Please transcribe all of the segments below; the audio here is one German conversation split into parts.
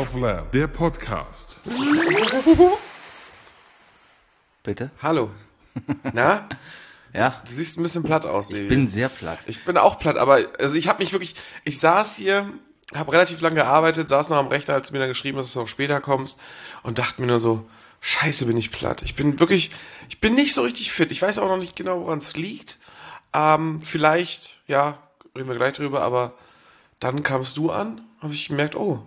of Lamb, der Podcast. Bitte? Hallo. Na? Ja. Du siehst ein bisschen platt aus, Sebi. Ich bin sehr platt. Ich bin auch platt, aber also ich habe mich wirklich, ich saß hier, habe relativ lange gearbeitet, saß noch am Rechner, als du mir dann geschrieben hast, dass du noch später kommst und dachte mir nur so, scheiße, bin ich platt. Ich bin nicht so richtig fit. Ich weiß auch noch nicht genau, woran es liegt. Vielleicht, ja, reden wir gleich drüber, aber dann kamst du an, habe ich gemerkt, oh.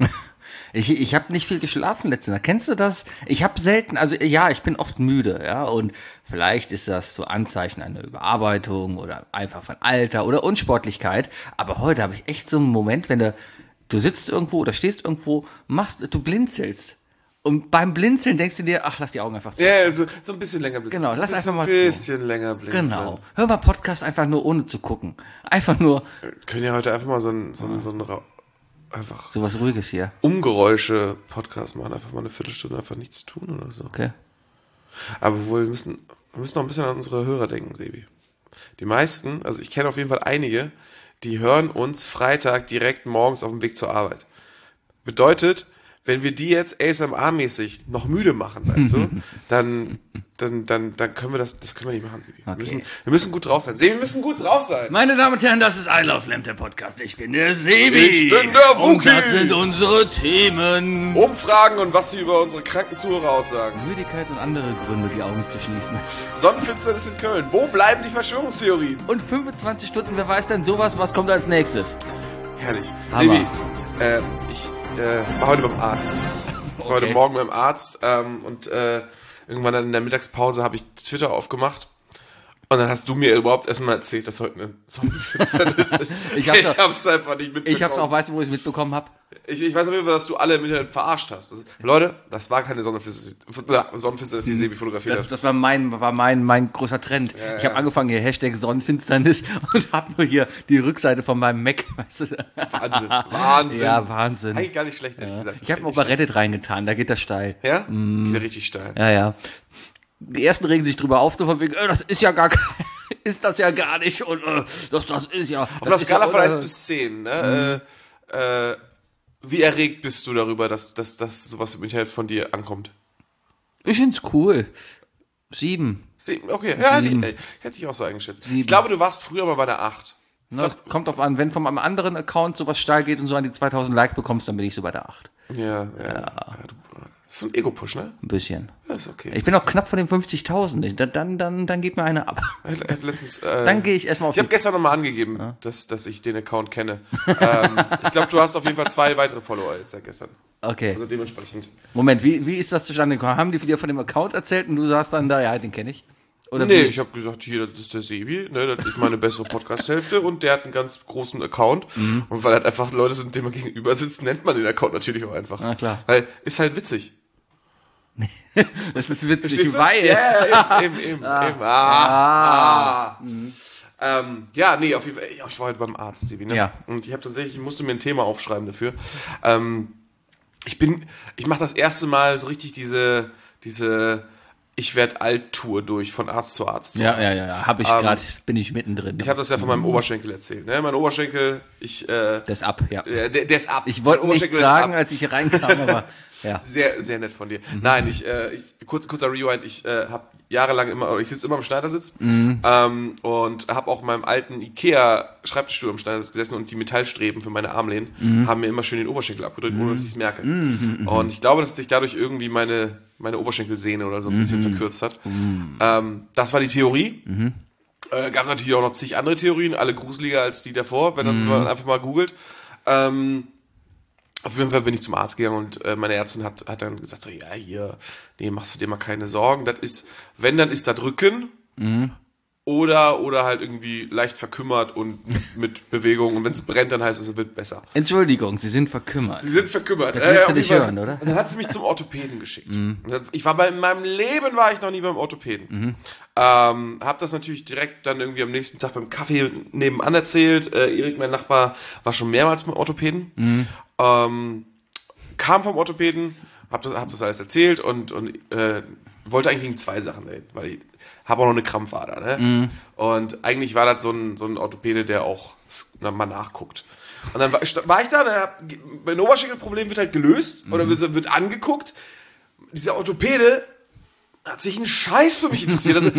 Ich habe nicht viel geschlafen letzte Nacht. Kennst du das? Ich habe selten, also ja, ich bin oft müde, ja, und vielleicht ist das so Anzeichen einer Überarbeitung oder einfach von Alter oder Unsportlichkeit. Aber heute habe ich echt so einen Moment, wenn du sitzt irgendwo oder stehst irgendwo, du blinzelst. Und beim Blinzeln denkst du dir, ach, lass die Augen einfach zu. Ja, so ein bisschen länger blinzeln. Genau, lass einfach mal zu. Ein bisschen länger blinzeln. Genau. Hör mal Podcast einfach nur ohne zu gucken. Einfach nur. Wir können ja heute einfach mal so ein einfach So was Ruhiges hier. Umgeräusche-Podcast machen. Einfach mal eine Viertelstunde einfach nichts tun oder so. Okay. Aber wohl, wir müssen noch ein bisschen an unsere Hörer denken, Sebi. Die meisten, also ich kenne auf jeden Fall einige, die hören uns Freitag direkt morgens auf dem Weg zur Arbeit. Bedeutet, wenn wir die jetzt ASMR-mäßig noch müde machen, weißt du, dann können wir das können wir nicht machen, Sebi. Okay. Wir müssen gut drauf sein. Sebi, wir müssen gut drauf sein. Meine Damen und Herren, das ist I Love Lamb, der Podcast. Ich bin der Sebi. Ich bin der Wookie. Und das sind unsere Themen. Umfragen und was sie über unsere kranken Zuhörer aussagen. Müdigkeit und andere Gründe, die Augen zu schließen. Sonnenfinsternis in Köln. Wo bleiben die Verschwörungstheorien? Und 25 Stunden, wer weiß denn sowas, was kommt als nächstes? Herrlich. Hammer. Sebi, ich war heute beim Arzt. Ich war heute Morgen beim Arzt und irgendwann dann in der Mittagspause habe ich Twitter aufgemacht. Und dann hast du mir überhaupt erstmal erzählt, dass heute eine Sonnenfinsternis ist. Ich hab's einfach nicht mitbekommen. Ich hab's auch, weißt du, wo ich es mitbekommen habe? Ich weiß auf jeden Fall, dass du alle im Internet verarscht hast. Leute, das war keine Sonnenfinsternis, die Sebi fotografiert hat. Das war mein großer Trend. Ja, ich habe angefangen hier Hashtag Sonnenfinsternis und habe nur hier die Rückseite von meinem Mac. Weißt du? Wahnsinn. Ja, Wahnsinn. Eigentlich gar nicht schlecht, ehrlich gesagt. Ich habe auch bei Reddit reingetan, da geht das steil. Ja? Geht ja richtig steil. Ja. Die ersten regen sich drüber auf, so von wegen, das ist ja gar ist das ja gar nicht und das ist ja. Auf der Skala von 1 bis 10, ne? Wie erregt bist du darüber, dass sowas im Internet von dir ankommt? Ich find's cool. 7. 7, okay. 7. Ja, hätte ich auch so eingeschätzt. 7. Ich glaube, du warst früher mal bei der 8. Kommt drauf an, wenn von einem anderen Account sowas steil geht und so an die 2000 Like bekommst, dann bin ich so bei der 8. Ja. Das ist so ein Ego-Push, ne? Ein bisschen. Ja, ist okay. Ich bin auch knapp von den 50.000. Dann geht mir eine ab. Letztens, dann gehe ich erstmal auf. Ich habe gestern nochmal angegeben, dass ich den Account kenne. Ich glaube, du hast auf jeden Fall 2 weitere Follower jetzt seit gestern. Okay. Also dementsprechend. Moment, wie ist das zustande gekommen? Haben die dir von dem Account erzählt und du sagst dann da, ja, den kenne ich? Oder nee, ich habe gesagt, hier, das ist der Sebi, ne, das ist meine bessere Podcast-Hälfte und der hat einen ganz großen Account. Und weil halt einfach Leute sind, denen man gegenüber sitzt, nennt man den Account natürlich auch einfach. Na klar. Weil, ist halt witzig. Das ist witzig, Verstehst du? weil... Ja, eben. Ja, nee, auf jeden Fall. Ich war heute beim Arzt, Sebi, ne? Ja. Und ich musste mir ein Thema aufschreiben dafür. Ich mache das erste Mal so richtig diese Ich werd alt Tour durch von Arzt zu Arzt. Ja. Bin ich mittendrin. Ich habe das ja von meinem Oberschenkel erzählt, ne? Mein Oberschenkel, Der ist ab, ja. Der ist ab. Ich wollte Mein nicht Oberschenkel sagen, ist ab. als ich hier reinkam, aber ja. Sehr, sehr nett von dir. Nein, kurzer Rewind, ich habe jahrelang ich sitze immer im Schneidersitz und habe auch in meinem alten Ikea-Schreibtischstuhl im Schneidersitz gesessen und die Metallstreben für meine Armlehnen haben mir immer schön den Oberschenkel abgedrückt, ohne dass ich es merke. Und ich glaube, dass sich dadurch irgendwie meine Oberschenkelsehne oder so ein bisschen verkürzt hat. Das war die Theorie. Gab natürlich auch noch zig andere Theorien, alle gruseliger als die davor, wenn man einfach mal googelt. Auf jeden Fall bin ich zum Arzt gegangen und meine Ärztin hat dann gesagt, so, ja, hier, nee, machst du dir mal keine Sorgen. Das ist, wenn, dann ist das Rücken oder halt irgendwie leicht verkümmert und mit Bewegung. Und wenn es brennt, dann heißt es wird besser. Entschuldigung, Sie sind verkümmert. Sie sind verkümmert. Das willst du nicht hören, oder? Und dann hat sie mich zum Orthopäden geschickt. In meinem Leben war ich noch nie beim Orthopäden. Hab das natürlich direkt dann irgendwie am nächsten Tag beim Kaffee nebenan erzählt. Erik, mein Nachbar, war schon mehrmals beim Orthopäden. Kam vom Orthopäden, hab das alles erzählt und wollte eigentlich wegen 2 Sachen dahin, weil ich habe auch noch eine Krampfader, ne? Und eigentlich war das so ein Orthopäde, der auch mal nachguckt. Und dann war ich da, ne, mein Oberschenkelproblem wird halt gelöst oder wird angeguckt. Dieser Orthopäde hat sich einen Scheiß für mich interessiert. Also,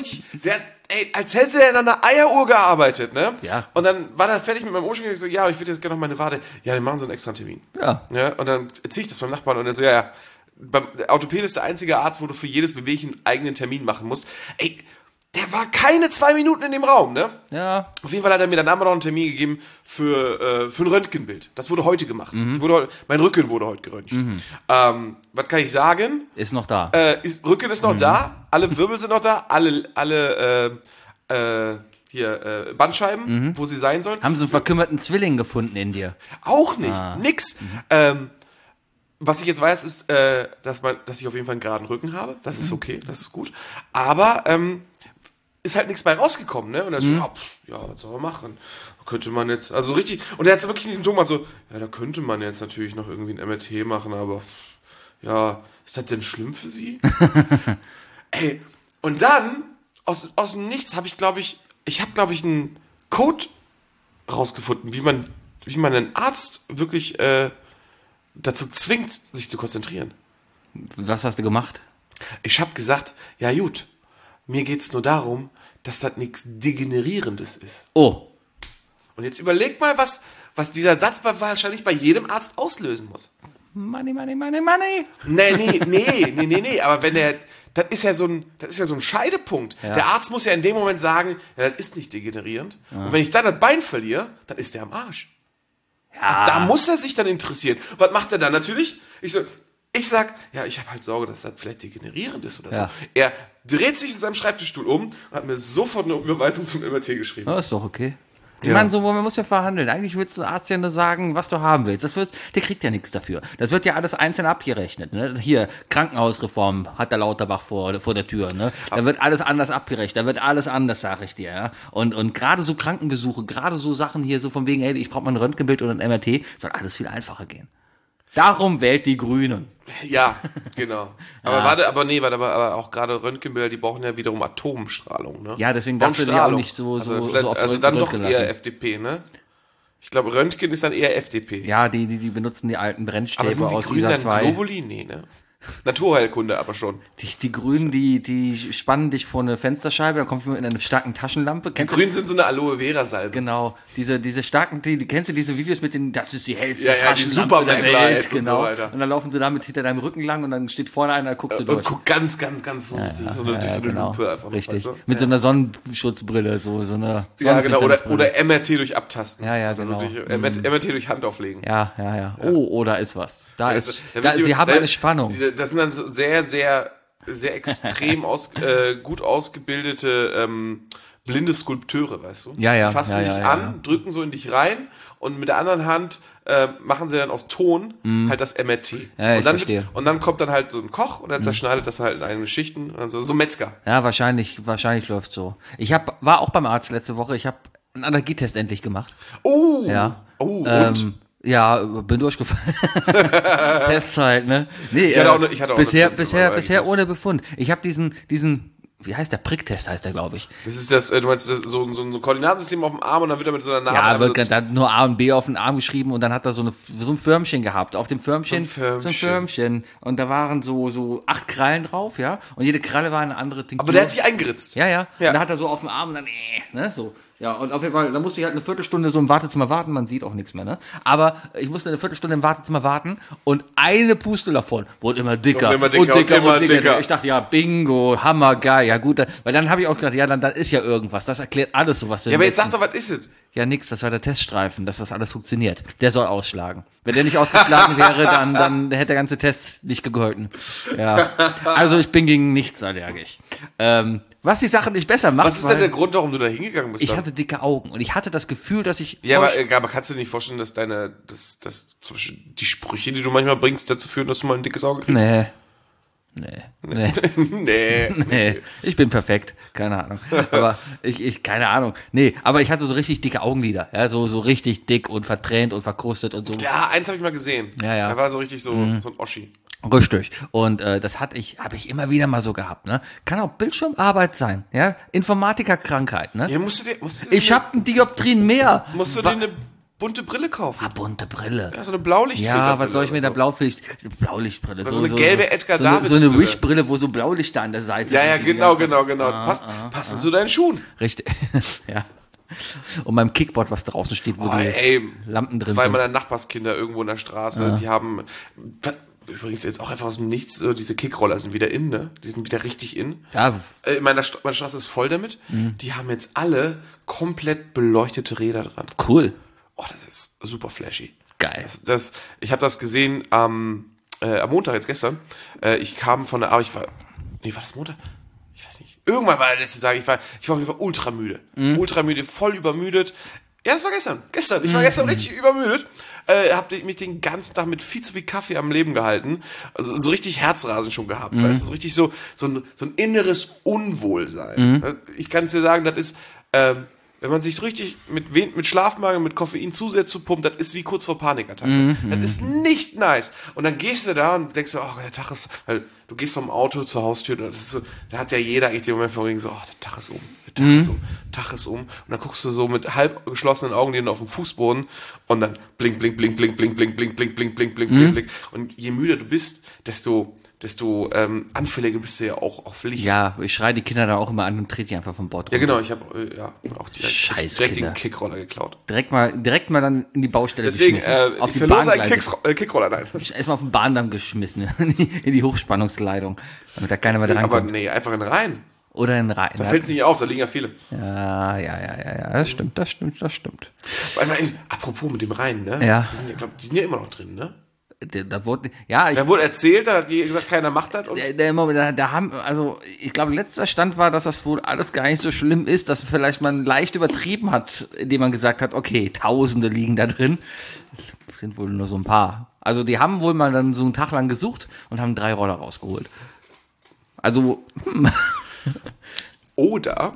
als hätte er in einer Eieruhr gearbeitet, ne? Ja. Und dann war er fertig mit meinem Oberschenkel. Ich so, ja, ich würde jetzt gerne noch meine Wade. Ja, dann machen Sie einen extra Termin. Ja. Und dann erzähle ich das beim Nachbarn und er so, ja. Der Orthopäde ist der einzige Arzt, wo du für jedes Bewegchen einen eigenen Termin machen musst. Ey, der war keine 2 Minuten in dem Raum, ne? Ja. Auf jeden Fall hat er mir dann noch einen Termin gegeben für ein Röntgenbild. Das wurde heute gemacht. Mein Rücken wurde heute geröntgt. Was kann ich sagen? Ist noch da. Rücken ist noch da, alle Wirbel sind noch da, alle Bandscheiben, wo sie sein sollen. Haben sie einen verkümmerten Zwilling gefunden in dir? Auch nicht, nix. Was ich jetzt weiß, ist, dass ich auf jeden Fall einen geraden Rücken habe. Das ist okay, das ist gut. Aber ist halt nichts bei rausgekommen, ne? Und er so, ja, was soll man machen? Könnte man jetzt, also richtig, und er hat so wirklich in diesem Ton mal so, ja, da könnte man jetzt natürlich noch irgendwie ein MRT machen, aber ja, ist das denn schlimm für Sie? Ey, und dann, aus dem Nichts habe ich, glaube ich, einen Code rausgefunden, wie man einen Arzt wirklich dazu zwingt, sich zu konzentrieren. Was hast du gemacht? Ich habe gesagt, ja gut, mir geht's nur darum, dass das nichts Degenerierendes ist. Oh. Und jetzt überleg mal, was dieser Satz wahrscheinlich bei jedem Arzt auslösen muss. Money, money, money, money. Nee, aber das ist ja so ein Scheidepunkt. Ja. Der Arzt muss ja in dem Moment sagen, ja, das ist nicht degenerierend. Ja. Und wenn ich dann das Bein verliere, dann ist der am Arsch. Ja. Da muss er sich dann interessieren. Was macht er dann natürlich? Ich sag, ja, ich habe halt Sorge, dass das vielleicht degenerierend ist oder so. Er dreht sich in seinem Schreibtischstuhl um und hat mir sofort eine Überweisung zum MRT geschrieben. Das ist doch okay. Ich meine, man muss ja verhandeln. Eigentlich willst du Arzt ja nur sagen, was du haben willst. Der kriegt ja nichts dafür. Das wird ja alles einzeln abgerechnet. Ne? Hier, Krankenhausreform hat der Lauterbach vor der Tür. Ne? Da wird alles anders abgerechnet. Da wird alles anders, sag ich dir. Ja? Und gerade so Krankenbesuche, gerade so Sachen hier, so von wegen, ey, ich brauche mal ein Röntgenbild oder ein MRT, soll alles viel einfacher gehen. Darum wählt die Grünen. Ja, genau. Aber auch gerade Röntgenbilder, die brauchen ja wiederum Atomstrahlung, ne? Ja, deswegen darfst du die auch nicht so oft also dann doch lassen. eher FDP, ne? Ich glaube, Röntgen ist dann eher FDP. Ja, die benutzen die alten Brennstäbe aber sind die aus Grünen ISA dann 2. Globuli? Nee, ne? Naturheilkunde aber schon. Die Grünen, die spannen dich vor eine Fensterscheibe, dann kommt jemand in einer starken Taschenlampe. Die Grünen sind so eine Aloe-Vera-Salbe. Genau, diese starken, kennst du diese Videos mit den, das ist die hellste Taschenlampe der Welt, genau. Und so weiter. Und dann laufen sie damit hinter deinem Rücken lang und dann steht vorne einer, guckt so durch. Und guckt ganz, ganz, ganz vorsichtig, durch so eine Lupe einfach. Richtig, weißt du? mit so einer Sonnenschutzbrille, so eine ja, genau, oder MRT durch Abtasten. Ja, genau. MRT durch Hand auflegen. Ja. Oh, da ist was. Sie haben eine Spannung. Das sind dann so sehr, sehr, sehr extrem gut ausgebildete blinde Skulpteure, weißt du? Ja. Die fassen dich an, drücken so in dich rein und mit der anderen Hand machen sie dann aus Ton halt das MRT. Ja, und dann kommt dann halt so ein Koch und dann zerschneidet das halt in eigene Schichten, also so Metzger. Ja, wahrscheinlich läuft so. War auch beim Arzt letzte Woche, ich habe einen Allergietest endlich gemacht. Oh! Ja. Oh, und? Ja, bin durchgefallen. Testzeit, ne? Nee, ich hatte auch bisher ohne Befund. Ich habe diesen, wie heißt der? Pricktest heißt der, glaube ich. Das ist du meinst so ein Koordinatensystem auf dem Arm und dann wird er mit so einer Nadel... Ja, da hat nur A und B auf den Arm geschrieben und dann hat er so ein Förmchen gehabt. Auf dem Förmchen, so ein Förmchen. Und da waren so 8 Krallen drauf, ja? Und jede Kralle war eine andere Tinktur. Aber der hat sich eingeritzt. Ja. Und da hat er so auf dem Arm und dann, ne, so. Ja, und auf jeden Fall, da musste ich halt eine Viertelstunde so im Wartezimmer warten, man sieht auch nichts mehr, ne? Aber ich musste eine Viertelstunde im Wartezimmer warten und eine Puste davon wurde immer dicker. Und dicker. Ich dachte, ja, bingo, hammergeil, ja gut, weil dann habe ich auch gedacht, ja, dann ist ja irgendwas, das erklärt alles so, was. Ja, aber jetzt sag doch, was ist es? Ja, nix, das war der Teststreifen, dass das alles funktioniert. Der soll ausschlagen. Wenn der nicht ausgeschlagen wäre, dann hätte der ganze Test nicht gegolten. Ja, also ich bin gegen nichts allergisch. Was die Sache nicht besser macht. Was ist denn der Grund, warum du da hingegangen bist? Ich hatte dicke Augen und ich hatte das Gefühl, dass ich... Ja, aber kannst du dir nicht vorstellen, dass zum Beispiel die Sprüche, die du manchmal bringst, dazu führen, dass du mal ein dickes Auge kriegst? Nee. Ich bin perfekt. Keine Ahnung. Aber keine Ahnung. Nee, aber ich hatte so richtig dicke Augenlider. Ja, so richtig dick und vertränt und verkrustet und so. Ja, eins habe ich mal gesehen. Ja. Er war so richtig so ein Oschi. Richtig. Und das habe ich immer wieder mal so gehabt. Ne? Kann auch Bildschirmarbeit sein, ja, Informatikerkrankheit. Ne? Ja, Ich habe ein Dioptrien mehr. musst du dir eine bunte Brille kaufen. Bunte Brille. Ja, so eine Blaulichtfilterbrille. Ja, was soll ich mit der oder Blaulichtbrille? so eine gelbe Edgar so eine Davids-Brille. Wish-Brille, wo so Blaulichter an der Seite Ja, sind. die genau. ganze Zeit- Passt zu deinen Schuhen. Richtig, ja. Und beim Kickboard, was draußen steht, wo die Ey, Lampen drin zwei sind. meiner Nachbarskinder irgendwo in der Straße, die haben, übrigens jetzt auch einfach aus dem Nichts, so diese Kickroller sind wieder in, ne? Die sind wieder richtig in. Ja, Meine Straße ist voll damit. Die haben jetzt alle komplett beleuchtete Räder dran. cool. Oh, das ist super flashy. Geil. Ich habe das gesehen am Montag, jetzt gestern. Ich kam von der Arbeit, war das Montag? Ich weiß nicht. Irgendwann war der letzte Tag, ich war auf jeden Fall ultra müde. Ultra müde, voll übermüdet. Ja, das war gestern. Ich war gestern richtig übermüdet. Hab mich den ganzen Tag mit viel zu viel Kaffee am Leben gehalten. Also so richtig Herzrasen schon gehabt. Weißt du, so richtig so ein inneres Unwohlsein. Ich kann es dir sagen, das ist, wenn man sich so richtig mit Schlafmangel, mit Koffein zusätzlich zu pumpt, das ist wie kurz vor Panikattacke. Das ist nicht nice. Und dann gehst du da und denkst so, oh, der Tag ist, weil du gehst vom Auto zur Haustür, und das ist so, da hat ja jeder eigentlich den Moment vor so, oh, der Tag ist um, Tag ist um. Und dann guckst du so mit halb geschlossenen Augen auf den Fußboden und dann blink, blink, blink, blink, blink, blink, blink, blink, blink, blink, blink, blink, blink. Und je müder du bist, desto anfälliger bist du ja auch auf Licht. Ja, ich schreie die Kinder da auch immer an und trete die einfach vom Bord runter. Ja, genau, ich habe auch Scheiß direkt Kinder. den Kickroller geklaut. Direkt mal dann in die Baustelle Deswegen, geschmissen. Auf ich die verlose einen Bahngleise. Kickroller, nein. Erstmal auf den Bahndamm geschmissen, in die Hochspannungsleitung, damit da keiner mehr Aber drankommt. nee, einfach in den Rhein. Oder in den Rhein. Da fällt es nicht auf, da liegen ja viele. Ja, das stimmt. Apropos mit dem Rhein, ne? Ja. Die sind ja immer noch drin, ne? Da wurde, ja, Da wurde erzählt, da hat die gesagt, keiner macht das. Und ich glaube, letzter Stand war, dass das wohl alles gar nicht so schlimm ist, dass vielleicht man leicht übertrieben hat, indem man gesagt hat, okay, Tausende liegen da drin. Sind wohl nur so ein paar. Also die haben wohl mal dann so einen Tag lang gesucht und haben 3 Roller rausgeholt. Also, Oder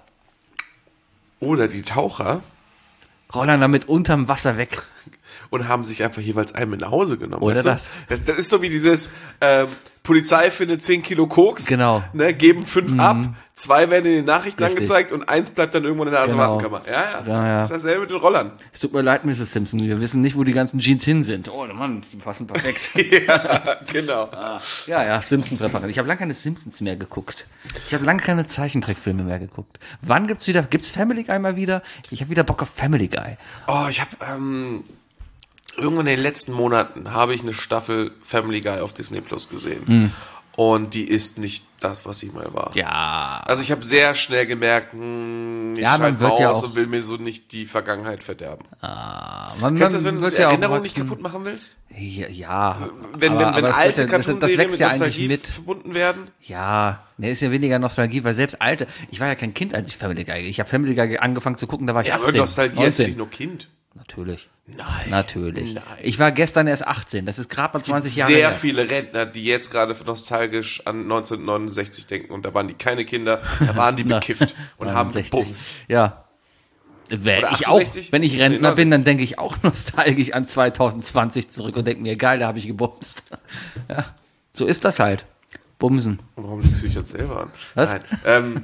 die Taucher Rollern damit unterm Wasser weg. und haben sich einfach jeweils einen mit nach Hause genommen. Oder weißt du? Das ist so wie dieses Polizei findet 10 Kilo Koks, Genau. ne, geben 5 ab, 2 werden in den Nachrichten Richtig. angezeigt und 1 bleibt dann irgendwann in der Genau. Asservatenkammer. Ja. Ja. Das ist dasselbe mit den Rollern. Es tut mir leid, Mrs. Simpson, wir wissen nicht, wo die ganzen Jeans hin sind. Oh Mann, die passen perfekt. Ja, genau. Ja, Simpsons-Referent. Ich habe lange keine Simpsons mehr geguckt. Ich habe lange keine Zeichentrickfilme mehr geguckt. Wann gibt's Family Guy mal wieder? Ich habe wieder Bock auf Family Guy. Oh, ich habe irgendwann in den letzten Monaten habe ich eine Staffel Family Guy auf Disney Plus gesehen. Und die ist nicht das, was sie mal war. Ja. Also ich habe sehr schnell gemerkt, ich man schalte wird ja aus auch- und will mir so nicht die Vergangenheit verderben. Man Kennst du das, wenn du so wird die ja auch Erinnerung nicht wachsen. kaputt machen willst? Ja. Wenn aber es alte wird ja- das Cartoonserien wächst mit ja eigentlich Nostalgie mit. verbunden werden? Ja, ist ja weniger Nostalgie, weil selbst alte, ich war ja kein Kind, als ich Family Guy, ich habe Family Guy angefangen zu gucken, da war ich Ja, 18. aber Nostalgie ist 19. nicht nur Kind. Natürlich. Nein. Natürlich. Nein. Ich war gestern erst 18, das ist gerade mal 20 Jahre Sehr her. viele Rentner, die jetzt gerade nostalgisch an 1969 denken und da waren die keine Kinder, da waren die bekifft und haben 69. gebumst. Ja. Wäre Oder ich auch, 68? wenn ich Rentner Nee, bin, dann denke ich auch nostalgisch an 2020 zurück und denke mir, geil, da habe ich gebumst. Ja, so ist das halt. Bumsen. Warum lügst du dich jetzt selber an? Was? Nein.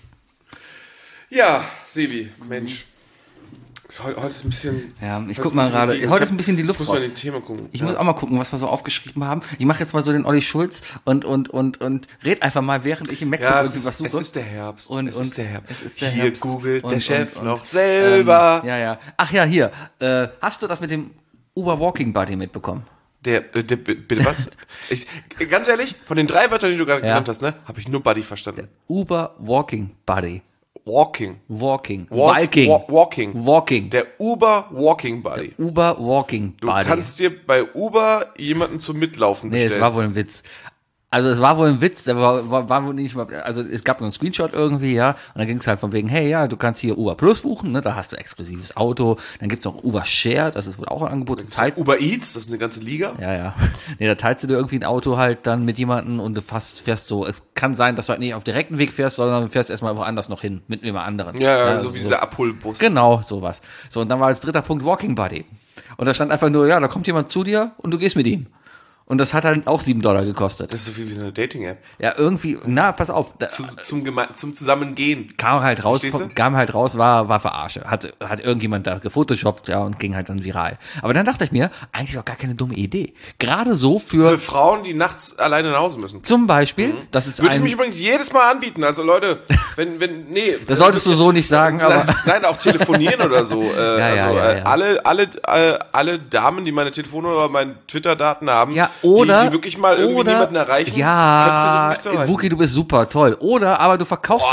Ja, Sebi, Mensch. Heute ist ein bisschen. Ja, ich heute guck mal gerade. tief. Heute ist ein bisschen die Luft Ich muss raus. mal in die Thema gucken. Ich muss auch mal gucken, was wir so aufgeschrieben haben. Ich mache jetzt mal so den Olli Schulz und red einfach mal, während ich im MacBook Ja, irgendwie was suche. es ist der Herbst. Es ist der Hier Herbst. googelt der Und- Chef und- noch selber. Ja. Ach ja, hier. Hast du das mit dem Uber Walking Buddy mitbekommen? Bitte was? Ganz ehrlich, von den 3 Wörtern, die du gerade genannt hast, ne, habe ich nur Buddy verstanden. Uber Walking Buddy. Walking. Walking. Walking. Walking. Der Uber Walking Buddy. Uber Walking Du Buddy. kannst dir bei Uber jemanden zum Mitlaufen Nee, bestellen. es war wohl ein Witz. Also es war wohl ein Witz, der war wohl nicht mal, also es gab nur einen Screenshot irgendwie, ja, und dann ging es halt von wegen, hey, ja, du kannst hier Uber Plus buchen, ne, da hast du exklusives Auto, dann gibt's noch Uber Share, das ist wohl auch ein Angebot, Uber Eats, das ist eine ganze Liga. ja. Nee, da teilst du dir irgendwie ein Auto halt dann mit jemandem und du fährst so, es kann sein, dass du halt nicht auf direkten Weg fährst, sondern du fährst erstmal woanders noch hin, mit jemand anderen. Ja, also so wie dieser Abholbus. Genau, sowas. So, und dann war als dritter Punkt Walking Buddy. Und da stand einfach nur, ja, da kommt jemand zu dir und du gehst mit ihm. Und das hat dann auch $7 gekostet. Das ist so viel wie so eine Dating-App. Ja, irgendwie, pass auf. Zum Zusammengehen. Kam halt raus, Verstehst du? war Verarsche. Hat irgendjemand da gefotoshoppt, ja, und ging halt dann viral. Aber dann dachte ich mir, eigentlich doch gar keine dumme Idee. Gerade so Für Frauen, die nachts alleine nach Hause müssen. zum Beispiel, das ist Würde ich mich übrigens jedes Mal anbieten. Also Leute, nee. das solltest du so nicht sagen, aber. Nein, auch telefonieren oder so. Ja. Alle Damen, die meine Telefonnummer oder meine Twitter-Daten haben, Ja, oder, die wirklich mal irgendwie niemanden erreichen, ja, können versuchen, mich zu erreichen. Wookie, du bist super, toll. Oder aber du verkaufst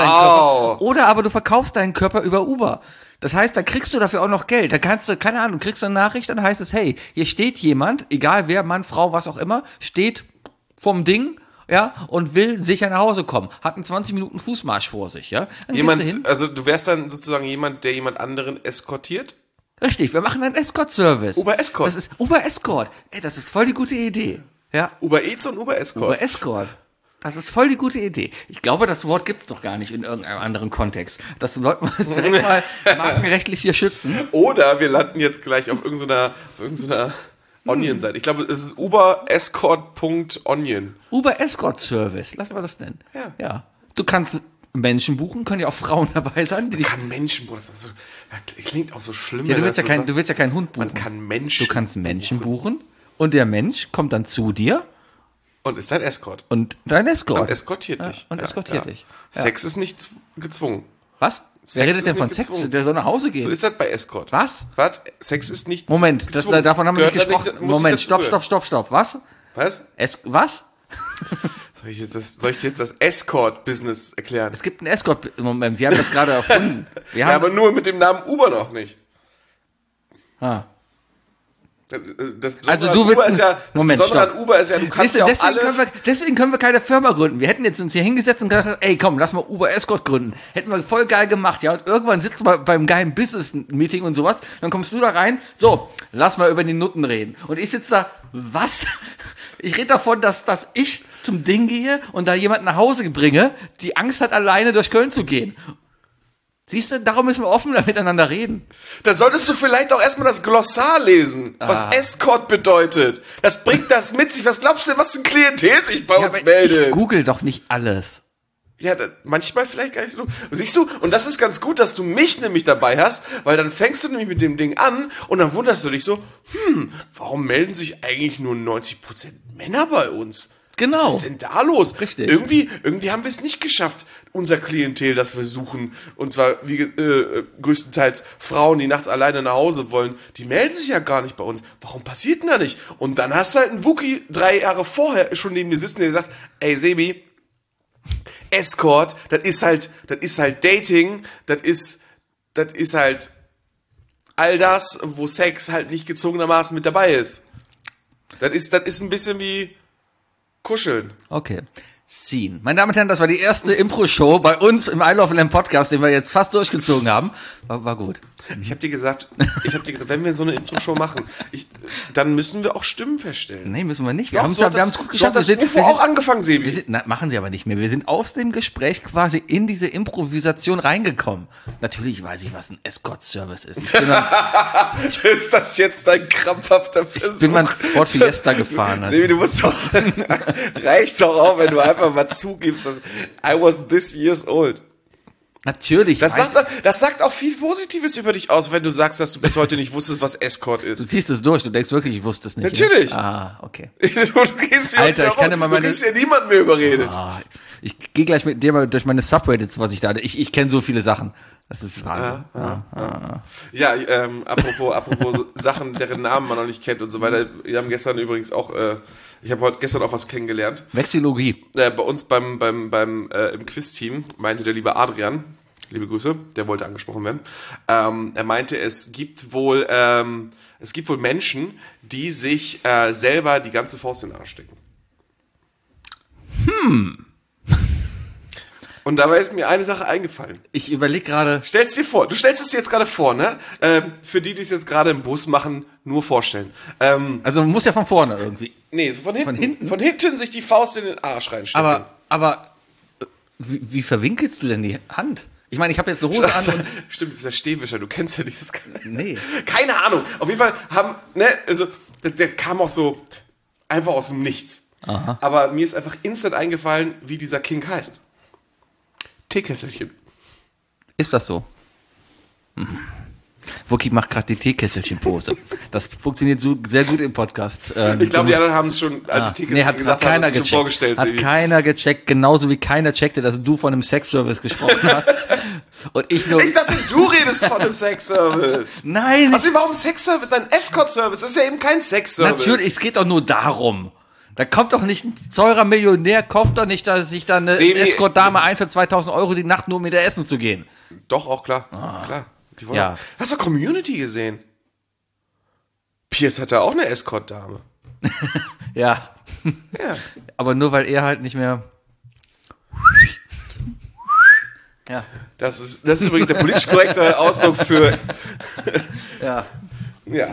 deinen Körper über Uber. Das heißt, da kriegst du dafür auch noch Geld. Da kannst du, keine Ahnung, kriegst eine Nachricht, dann heißt es, hey, hier steht jemand, egal wer, Mann, Frau, was auch immer, steht vom Ding, ja, und will sicher nach Hause kommen. Hat einen 20 Minuten Fußmarsch vor sich, ja. Dann gehst du hin. Also du wärst dann sozusagen jemand, der jemand anderen eskortiert? Richtig, wir machen einen Escort-Service. Uber Escort. Das ist Uber Escort. Ey, das ist voll die gute Idee. Ja. Uber Eats und Uber Escort. Uber Escort. Das ist voll die gute Idee. Ich glaube, das Wort gibt's doch gar nicht in irgendeinem anderen Kontext. Das sollten wir uns direkt mal markenrechtlich hier schützen. Oder wir landen jetzt gleich auf irgendeiner Onion-Seite. Ich glaube, es ist uberescort.onion. Uber Escort Service, lass mal das nennen. Ja. Du kannst Menschen buchen, können ja auch Frauen dabei sein. Die Kann Menschen buchen, das klingt auch so schlimm. ja, wenn du willst ja keinen Hund buchen. Man kann Menschen Du kannst Menschen buchen und der Mensch kommt dann zu dir und ist dein Escort. und dein Escort. Und eskortiert dich. Und eskortiert dich. Ja. Sex ist nicht gezwungen. Was? Wer Sex redet denn ist von nicht Sex? gezwungen. Der soll nach Hause gehen. So ist das bei Escort. Was? Was? Sex ist nicht Moment, gezwungen. davon haben wir nicht Gehört da gesprochen. muss Moment, ich dazu stopp. Was? Was? Was? Soll ich jetzt das Escort-Business erklären? Es gibt einen Escort. Moment, wir haben das gerade erfunden. Wir Ja, haben, aber nur mit dem Namen Uber noch nicht. ah. Das Also Besondere du an willst Uber ist ja, das Moment, Besondere stopp. an Uber ist ja, du kannst Siehst du, ja auch deswegen können wir keine Firma gründen. Wir hätten jetzt uns hier hingesetzt und gesagt, ey, komm, lass mal Uber Escort gründen. Hätten wir voll geil gemacht, ja. Und irgendwann sitzen wir beim geilen Business-Meeting und sowas. Dann kommst du da rein, so, lass mal über die Nutten reden. Und ich sitze da, was? Ich rede davon, dass ich zum Ding gehe und da jemanden nach Hause bringe, die Angst hat, alleine durch Köln zu gehen. Siehst du, darum müssen wir offen miteinander reden. Da solltest du vielleicht auch erstmal das Glossar lesen, was Escort bedeutet. Das bringt das mit sich. Was glaubst du denn, was für ein Klientel sich bei uns meldet? Ich google doch nicht alles. Ja, manchmal vielleicht gar nicht so. Siehst du, und das ist ganz gut, dass du mich nämlich dabei hast, weil dann fängst du nämlich mit dem Ding an und dann wunderst du dich so, warum melden sich eigentlich nur 90% Männer bei uns? Genau. Was ist denn da los? Richtig. Irgendwie haben wir es nicht geschafft, unser Klientel, das wir suchen, und zwar größtenteils Frauen, die nachts alleine nach Hause wollen, die melden sich ja gar nicht bei uns. Warum passiert denn da nicht? Und dann hast du halt einen Wookie 3 Jahre vorher schon neben dir sitzen, der sagt, ey Sebi, Escort, das ist halt Dating, das ist halt all das, wo Sex halt nicht gezwungenermaßen mit dabei ist. Das ist ein bisschen wie Kuscheln. Okay. Scene. Meine Damen und Herren, das war die erste Impro-Show bei uns im I Love Lamb Podcast, den wir jetzt fast durchgezogen haben. War gut. Ich habe dir gesagt, wenn wir so eine Intro-Show machen, dann müssen wir auch Stimmen feststellen. Nee, müssen wir nicht. Wir haben es gut geschafft. So hat das UFO auch angefangen, Sebi. Machen sie aber nicht mehr. Wir sind aus dem Gespräch quasi in diese Improvisation reingekommen. Natürlich weiß ich, was ein Escort-Service ist. Ist das jetzt dein krampfhafter Versuch? Ich bin mal Ford Fiesta gefahren. Sebi, du musst doch, reicht doch auch, wenn du einfach mal zugibst, dass I was this years old. Natürlich. Das sagt auch viel Positives über dich aus, wenn du sagst, dass du bis heute nicht wusstest, was Escort ist. Du ziehst es durch, du denkst wirklich, ich wusste es nicht. Natürlich. Ja? Ah, okay. Du gehst Alter, ich kann immer du kriegst ja niemand mehr überredet. Ich gehe gleich mit dir mal durch meine Subreddits, was ich da hatte. Ich kenne so viele Sachen. Das ist Wahnsinn. Ja, apropos so Sachen, deren Namen man noch nicht kennt und so weiter. Wir haben gestern übrigens auch, ich habe gestern auch was kennengelernt. Vexillologie. Bei uns im Quiz-Team meinte der liebe Adrian, liebe Grüße, der wollte angesprochen werden. Er meinte, es gibt wohl Menschen, die sich selber die ganze Faust in den Arsch stecken. Und dabei ist mir eine Sache eingefallen. Ich überlege gerade. Du stellst es dir jetzt gerade vor, ne? Für die es jetzt gerade im Bus machen, nur vorstellen. Also man muss ja von vorne irgendwie. Nee, so von hinten. Von hinten sich die Faust in den Arsch reinstecken. Aber wie verwinkelst du denn die Hand? Ich meine, ich habe jetzt eine Hose an und... Stimmt, du bist ja Stehwischer, du kennst ja dieses... Nee. Keine Ahnung. Auf jeden Fall der kam auch so Einfach aus dem Nichts. Aha. Aber mir ist einfach instant eingefallen, wie dieser King heißt. Teekesselchen. Ist das so? Wookie macht gerade die Teekesselchen-Pose. Das funktioniert so sehr gut im Podcast. Ich glaube, die anderen haben es schon, als ich Teekesselchen hat gesagt keiner habe, schon gecheckt. vorgestellt. Hat keiner gecheckt, genauso wie keiner checkte, dass du von einem Sexservice gesprochen hast. Und ich nur... Ich dachte, du redest von einem Sexservice. Nein! Also warum Sexservice? Ein Escort-Service, das ist ja eben kein Sexservice. Natürlich, es geht doch nur darum. Da kommt doch nicht ein teurer Millionär, kauft doch nicht, dass sich da eine Escort-Dame ein für 2.000 Euro die Nacht, nur um mit der essen zu gehen. Doch, auch klar. Klar. Ja. Hast du Community gesehen? Pierce hatte auch eine Escort-Dame. Ja. Ja. Aber nur, weil er halt nicht mehr... Ja. Das ist übrigens der politisch korrekte Ausdruck für... Ja. Ja.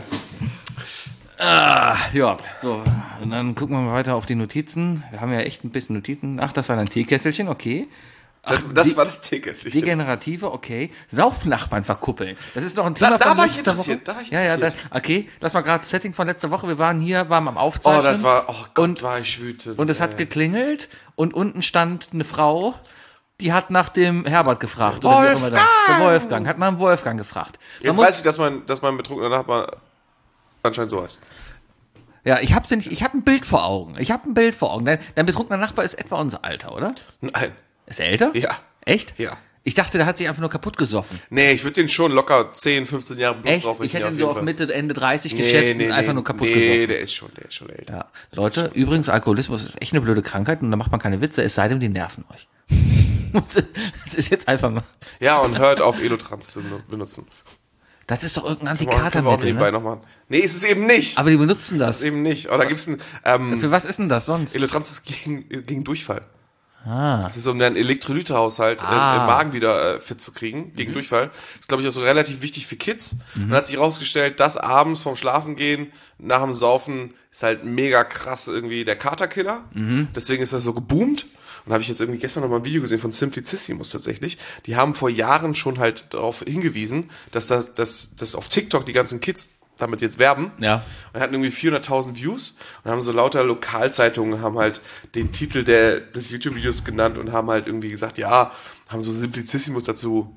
Ja, so. Und dann gucken wir mal weiter auf die Notizen. Wir haben ja echt ein bisschen Notizen. Ach, das war ein Teekesselchen, okay. Das war das Teekesselchen. Degenerative, okay. Saufnachbarn verkuppeln. Das ist noch ein Thema Da von war ich letzter interessiert. Woche. Da war ich Ja, interessiert. okay. Lass mal gerade das Setting von letzter Woche. Wir waren am Aufzeichnen. Oh Gott, und, war ich wütend. Und es hat geklingelt und unten stand eine Frau, die hat nach dem Herbert gefragt. Oder wie auch immer Wolfgang! Der Wolfgang. Hat nach dem Wolfgang gefragt. Jetzt weiß ich, dass mein betrunkener Nachbar anscheinend so heißt. Ja, ich habe ein Bild vor Augen. Dein betrunkener Nachbar ist etwa unser Alter, oder? Nein. Ist er älter? Ja. Echt? Ja. Ich dachte, der hat sich einfach nur kaputt gesoffen. Nee, ich würde den schon locker 10, 15 Jahre plus Echt? drauf. Ich hätte ihn auf so jeden auf Fall. Mitte, Ende 30 geschätzt und einfach nur kaputt Nee, gesoffen. der ist schon älter. Ja. Leute, übrigens, Alkoholismus ist echt eine blöde Krankheit und da macht man keine Witze, es sei denn, die nerven euch. Das ist jetzt einfach mal. Ja, und hört auf, Elotrans zu benutzen. Das ist doch irgendein Können wir auch Antikatermittel, nebenbei ne? noch machen. Nee, ist es eben nicht. Aber die benutzen Das das. ist eben nicht. Oder gibt's ein, Für was ist denn das sonst? Elotrans ist gegen Durchfall. Das ist, um deinen Elektrolytehaushalt im Magen wieder fit zu kriegen, gegen Durchfall. Ist, glaube ich, auch so relativ wichtig für Kids. Und dann hat sich herausgestellt, dass abends vorm Schlafengehen, nach dem Saufen, ist halt mega krass irgendwie der Katerkiller. Deswegen ist das so geboomt. Und habe ich jetzt irgendwie gestern noch mal ein Video gesehen von Simplicissimus tatsächlich. Die haben vor Jahren schon halt darauf hingewiesen, dass das auf TikTok die ganzen Kids damit jetzt werben. Ja. Und hatten irgendwie 400.000 Views und haben so lauter Lokalzeitungen haben halt den Titel des YouTube-Videos genannt und haben halt irgendwie gesagt, ja, haben so Simplicissimus dazu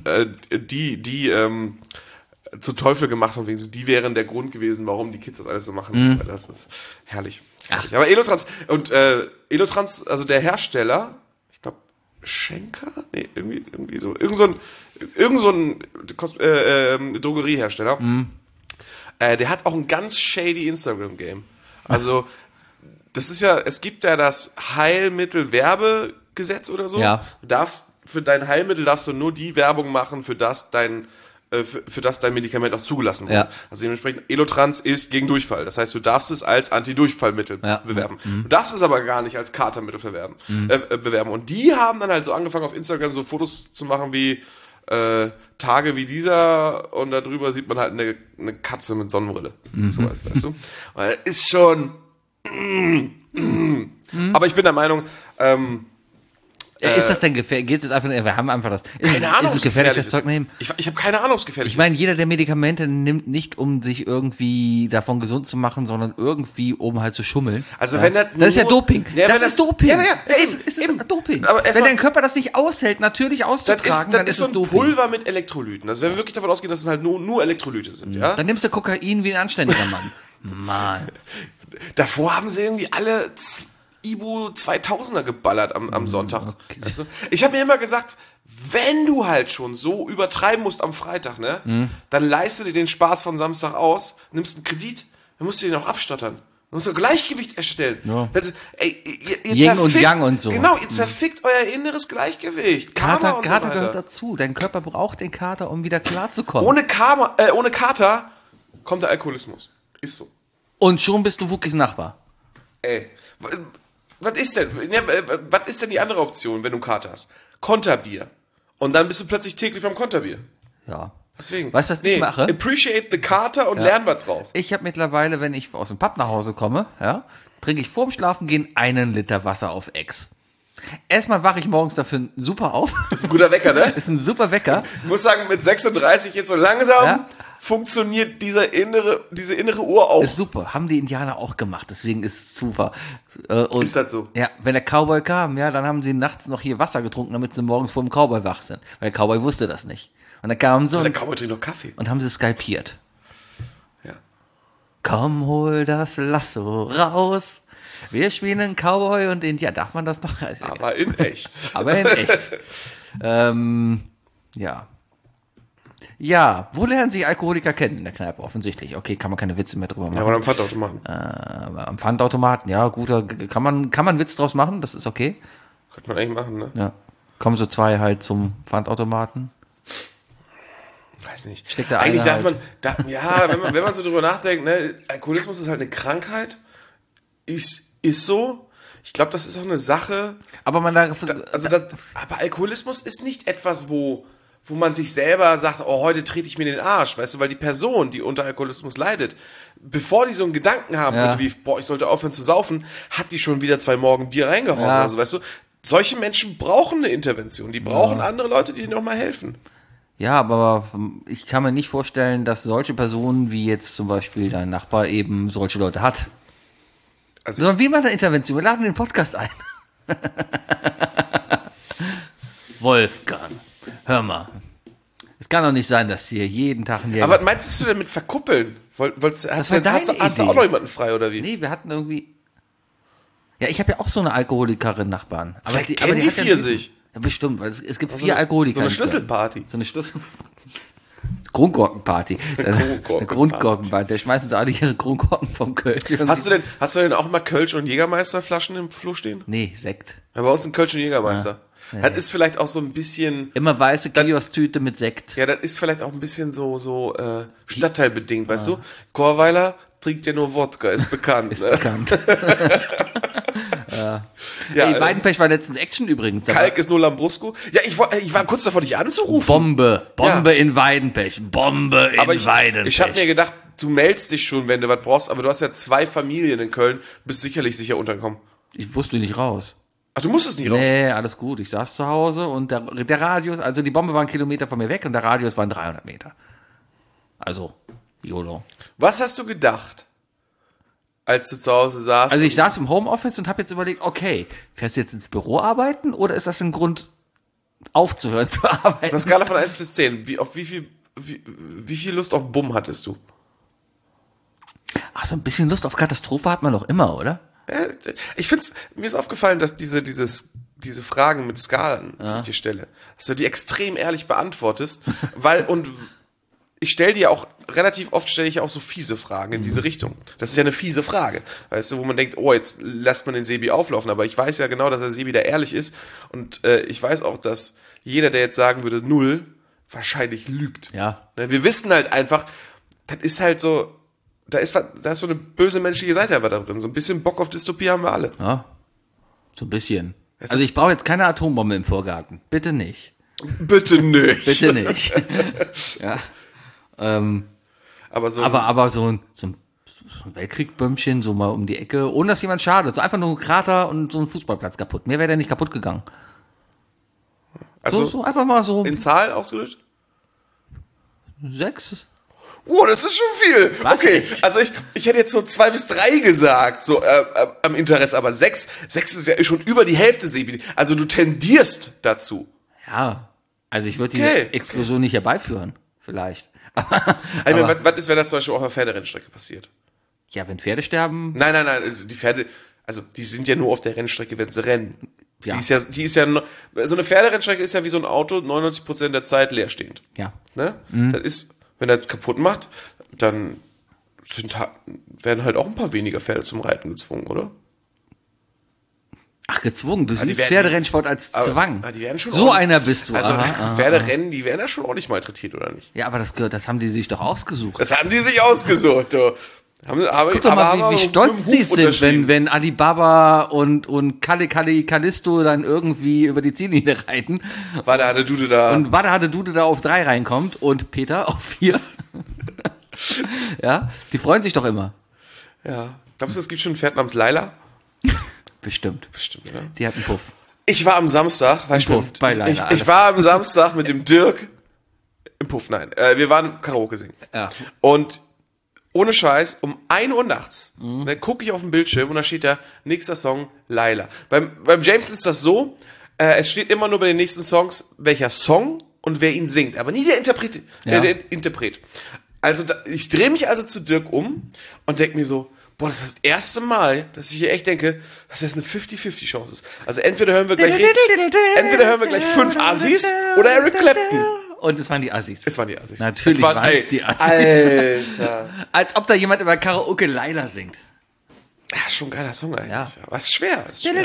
zu Teufel gemacht, von wegen, die wären der Grund gewesen, warum die Kids das alles so machen. Und so weiter. Das ist herrlich. Aber Elotrans, also der Hersteller, ich glaube Schenker? Nee, irgendwie so. Irgend so ein Drogeriehersteller. Der hat auch ein ganz shady Instagram-Game. Also, das ist ja, es gibt ja das Heilmittel-Werbegesetz oder so. Ja. Für dein Heilmittel darfst du nur die Werbung machen, für das dein Medikament auch zugelassen wird. Ja. Also dementsprechend, Elotrans ist gegen Durchfall. Das heißt, du darfst es als Antidurchfallmittel bewerben. Du darfst es aber gar nicht als Katermittel bewerben. Und die haben dann halt so angefangen, auf Instagram so Fotos zu machen wie Tage wie dieser und darüber sieht man halt eine Katze mit Sonnenbrille. Sowas, weißt du? Weil ist schon aber ich bin der Meinung, ist das denn gefährlich? Geht es einfach nur, wir haben einfach das. keine Ahnung, ist es gefährlich, das Zeug nehmen? Ich habe keine Ahnung, ob es gefährlich Ich meine, jeder, der Medikamente nimmt, nicht um sich irgendwie davon gesund zu machen, sondern irgendwie um halt zu schummeln. Also wenn das ist ja Doping. Ja, das ist Doping. Ja, ist Doping. Aber wenn dein Körper das nicht aushält, natürlich auszutragen, dann ist so es ein Doping. Pulver mit Elektrolyten. Also wenn wir wirklich davon ausgehen, dass es halt nur Elektrolyte sind, ja? Dann nimmst du Kokain wie ein anständiger Mann. Mann. Davor haben sie irgendwie alle Ibu 2000er geballert am Sonntag. Okay. Weißt du? Ich habe mir immer gesagt, wenn du halt schon so übertreiben musst am Freitag, ne, dann leiste dir den Spaß von Samstag aus, nimmst einen Kredit, dann musst du den auch abstottern. Du musst ein Gleichgewicht erstellen. Ja. Das ist, ihr Yin und Yang und so. Genau, ihr zerfickt euer inneres Gleichgewicht. Kater so weiter. gehört dazu. Dein Körper braucht den Kater, um wieder klarzukommen. Ohne Kater kommt der Alkoholismus. Ist so. Und schon bist du Wookies Nachbar. Ey, was ist denn? Ja, was ist denn die andere Option, wenn du einen Kater hast? Konterbier. Und dann bist du plötzlich täglich beim Konterbier. Ja. Deswegen. Weißt du, was ich mache? Appreciate the Kater und lern was draus. Ich habe mittlerweile, wenn ich aus dem Pub nach Hause komme, trinke ich vorm Schlafengehen 1 Liter Wasser auf Ex. Erstmal wache ich morgens dafür super auf. Das ist ein guter Wecker, ne? Ist ein super Wecker. Ich muss sagen, mit 36 jetzt so langsam funktioniert diese innere Uhr auch. Ist super. Haben die Indianer auch gemacht. Deswegen ist es super. Und, Ist das so? Ja, wenn der Cowboy kam, ja, dann haben sie nachts noch hier Wasser getrunken, damit sie morgens vor dem Cowboy wach sind. Weil der Cowboy wusste das nicht. Und dann kamen sie Der Cowboy trinkt noch Kaffee. und haben sie skalpiert. Ja. Komm, hol das Lasso raus. Wir spielen einen Cowboy und Indianer. Darf man das noch? Aber in echt. Aber in echt. Ja. Ja, wo lernen sich Alkoholiker kennen? In der Kneipe, offensichtlich. Okay, kann man keine Witze mehr drüber machen. Ja, aber am Pfandautomaten. Am Pfandautomaten, ja, guter, kann man einen Witz draus machen, das ist okay. Könnte man eigentlich machen, ne? Ja. Kommen so zwei halt zum Pfandautomaten. Weiß nicht. Steckt da eigentlich einer sagt man, ja, wenn man so drüber nachdenkt, ne, Alkoholismus ist halt eine Krankheit. Ist so. Ich glaube, das ist auch eine Sache. Aber Aber Alkoholismus ist nicht etwas, wo man sich selber sagt, oh, heute trete ich mir den Arsch, weißt du, weil die Person, die unter Alkoholismus leidet, bevor die so einen Gedanken haben, Ja. wie, boah, ich sollte aufhören zu saufen, hat die schon wieder 2 Morgen Bier reingehauen Ja. oder so, weißt du. Solche Menschen brauchen eine Intervention, die brauchen andere Leute, die ihnen nochmal helfen. ja, aber ich kann mir nicht vorstellen, dass solche Personen wie jetzt zum Beispiel dein Nachbar eben solche Leute hat. Also Sondern wie man eine Intervention? Wir laden den Podcast ein. Wolfgang, hör mal. Es kann doch nicht sein, dass hier jeden Tag ein aber was meinst du denn mit verkuppeln? Hast war du hast du deine auch Idee. noch jemanden frei, oder wie? Nee, wir hatten irgendwie. Ja, ich habe ja auch so eine Alkoholikerin Nachbarn. Aber Vielleicht kennen die hat ja vier einen- sich. Ja, bestimmt, weil es gibt 4 Alkoholiker. So eine in Köln. Schlüsselparty. So eine Grundgurkenparty. Kronkorkenparty. Eine Grundgurkenparty. Da schmeißen sie alle ihre Grundgurken vom Kölsch. Hast du denn auch mal Kölsch und Jägermeisterflaschen im Flur stehen? Nee, Sekt. Ja, bei uns ein Kölsch und Jägermeister. Das ist vielleicht auch so ein bisschen, Immer weiße Kiosk-Tüte mit Sekt. ja, das ist vielleicht auch ein bisschen so stadtteilbedingt, weißt du? Chorweiler trinkt ja nur Wodka, ist bekannt. Ist ne? bekannt. Ja, Ey, Weidenpech war letztens Action übrigens. Da Kalk ist nur Lambrusco. Ja, ich war kurz davor, dich anzurufen. Bombe in Weidenpech. Bombe in Aber ich Weidenpech. habe mir gedacht, du meldest dich schon, wenn du was brauchst, aber du hast ja 2 Familien in Köln, bist sicherlich sicher untergekommen. Ich wusste nicht raus. Ach, du musstest nicht raus. Nee, alles gut. Ich saß zu Hause und der Radius, also die Bombe war 1 Kilometer von mir weg und der Radius waren 300 Meter. Also, YOLO. Was hast du gedacht, als du zu Hause saßt? Also ich saß im Homeoffice und habe jetzt überlegt, okay, fährst du jetzt ins Büro arbeiten oder ist das ein Grund, aufzuhören zu arbeiten? Auf einer Skala von 1 bis 10, wie viel Lust auf Bumm hattest du? Ach, so ein bisschen Lust auf Katastrophe hat man doch immer, oder? Ja, mir ist aufgefallen, dass diese Fragen mit Skalen, die ich dir stelle, dass du die extrem ehrlich beantwortest, und ich stelle dir auch, relativ oft stelle ich auch so fiese Fragen in diese Richtung. Das ist ja eine fiese Frage, weißt du, wo man denkt, oh, jetzt lässt man den Sebi auflaufen, aber ich weiß ja genau, dass der Sebi da ehrlich ist und ich weiß auch, dass jeder, der jetzt sagen würde 0, wahrscheinlich lügt. Ja. Ne, wir wissen halt einfach, das ist halt so, da ist so eine böse menschliche Seite aber da drin. So ein bisschen Bock auf Dystopie haben wir alle. Ja, so ein bisschen. Also ich brauche jetzt keine Atombombe im Vorgarten. Bitte nicht. Bitte nicht. Bitte nicht. Ja. Aber so Aber so ein Weltkrieg-Bömmchen, so mal um die Ecke, ohne dass jemand schadet. So einfach nur ein Krater und so ein Fußballplatz kaputt. Mehr wäre der nicht kaputt gegangen. also So einfach mal so in Zahl ausgedrückt? 6. Oh, das ist schon viel. Was? Okay, Echt? also ich hätte jetzt so 2 bis 3 gesagt, so am Interesse, aber 6 ist ja schon über die Hälfte, Sebi. Also du tendierst dazu. Ja. Also ich würde Okay, die Explosion nicht herbeiführen. Vielleicht. Ich meine, was ist, wenn das zum Beispiel auch auf einer Pferderennstrecke passiert? Ja, wenn Pferde sterben, Nein, also die Pferde, also die sind ja nur auf der Rennstrecke, wenn sie rennen. Ja. Die ist ja, so eine Pferderennstrecke ist ja wie so ein Auto, 99% der Zeit leerstehend. ja. Ne? Das ist, wenn er kaputt macht, dann werden halt auch ein paar weniger Pferde zum Reiten gezwungen, oder? Ach, gezwungen. Du die siehst werden- Pferderennsport als Zwang. aber die werden schon So ordentlich- einer bist du. Also Aha. Pferderennen, die werden ja schon ordentlich malträtiert, oder nicht? Ja, aber das haben die sich doch ausgesucht. Das haben die sich ausgesucht, du. Guck doch mal, wie stolz die sind, wenn Alibaba und Callisto dann irgendwie über die Ziellinie reiten War der Dude da. und Wada Dude da auf 3 reinkommt und Peter auf 4. Ja, die freuen sich doch immer. Ja. Glaubst du, es gibt schon ein Pferd namens Laila? Bestimmt. Bestimmt, oder? Die hat einen Puff. Ich war am Samstag, Puff, bei Laila, ich war am Samstag mit dem Dirk Im Puff, nein. Wir waren Karaoke singen. Ja. Und ohne Scheiß, um 1 Uhr nachts, gucke ich auf den Bildschirm und da steht da, nächster Song, Laila. Beim James ist das so, es steht immer nur bei den nächsten Songs, welcher Song und wer ihn singt, aber nie der Interpret. Der Interpret. Also ich drehe mich also zu Dirk um und denke mir so, boah, das ist das erste Mal, dass ich hier echt denke, dass das eine 50-50 Chance ist. Also entweder hören wir gleich 5 Assis oder Eric Clapton. Und es waren die Assis. Es waren die Assis. Natürlich waren es die Assis. Alter. Als ob da jemand über Karaoke Laila singt. Ja, schon ein geiler Song eigentlich. Ja. Aber es ist schwer.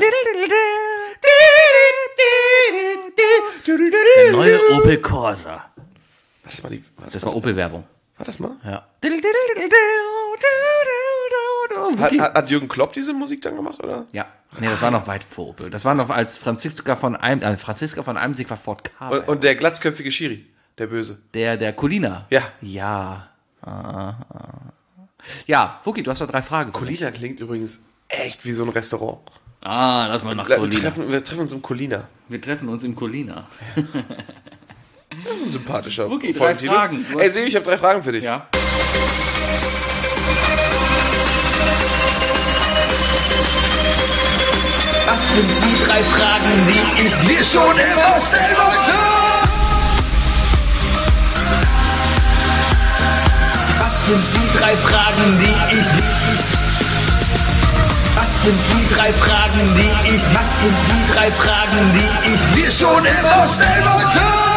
Der neue Opel Corsa. Das war Opel-Werbung. War das mal? Ja. Hat Jürgen Klopp diese Musik dann gemacht, oder? Ja. Nee, das war noch weit vor Opel. Das war noch als Franziska von Eimsig war Ford Ka. Und der glatzköpfige Schiri, der Böse. Der Colina. Ja. Ja. Ja, Fuki, du hast doch 3 Fragen. Colina klingt übrigens echt wie so ein Restaurant. Lass mal nach Colina. Wir treffen uns im Colina. Wir treffen uns im Colina. Das ist ein sympathischer Okay, 3 Fragen. Ey, Sebi, ich habe 3 Fragen für dich. Ja. Was sind die 3 Fragen, die ich dir schon immer stellen wollte? Was sind die 3 Fragen, die ich... Was sind die 3 Fragen, die ich... Was sind die 3 Fragen, die ich dir schon immer stellen wollte?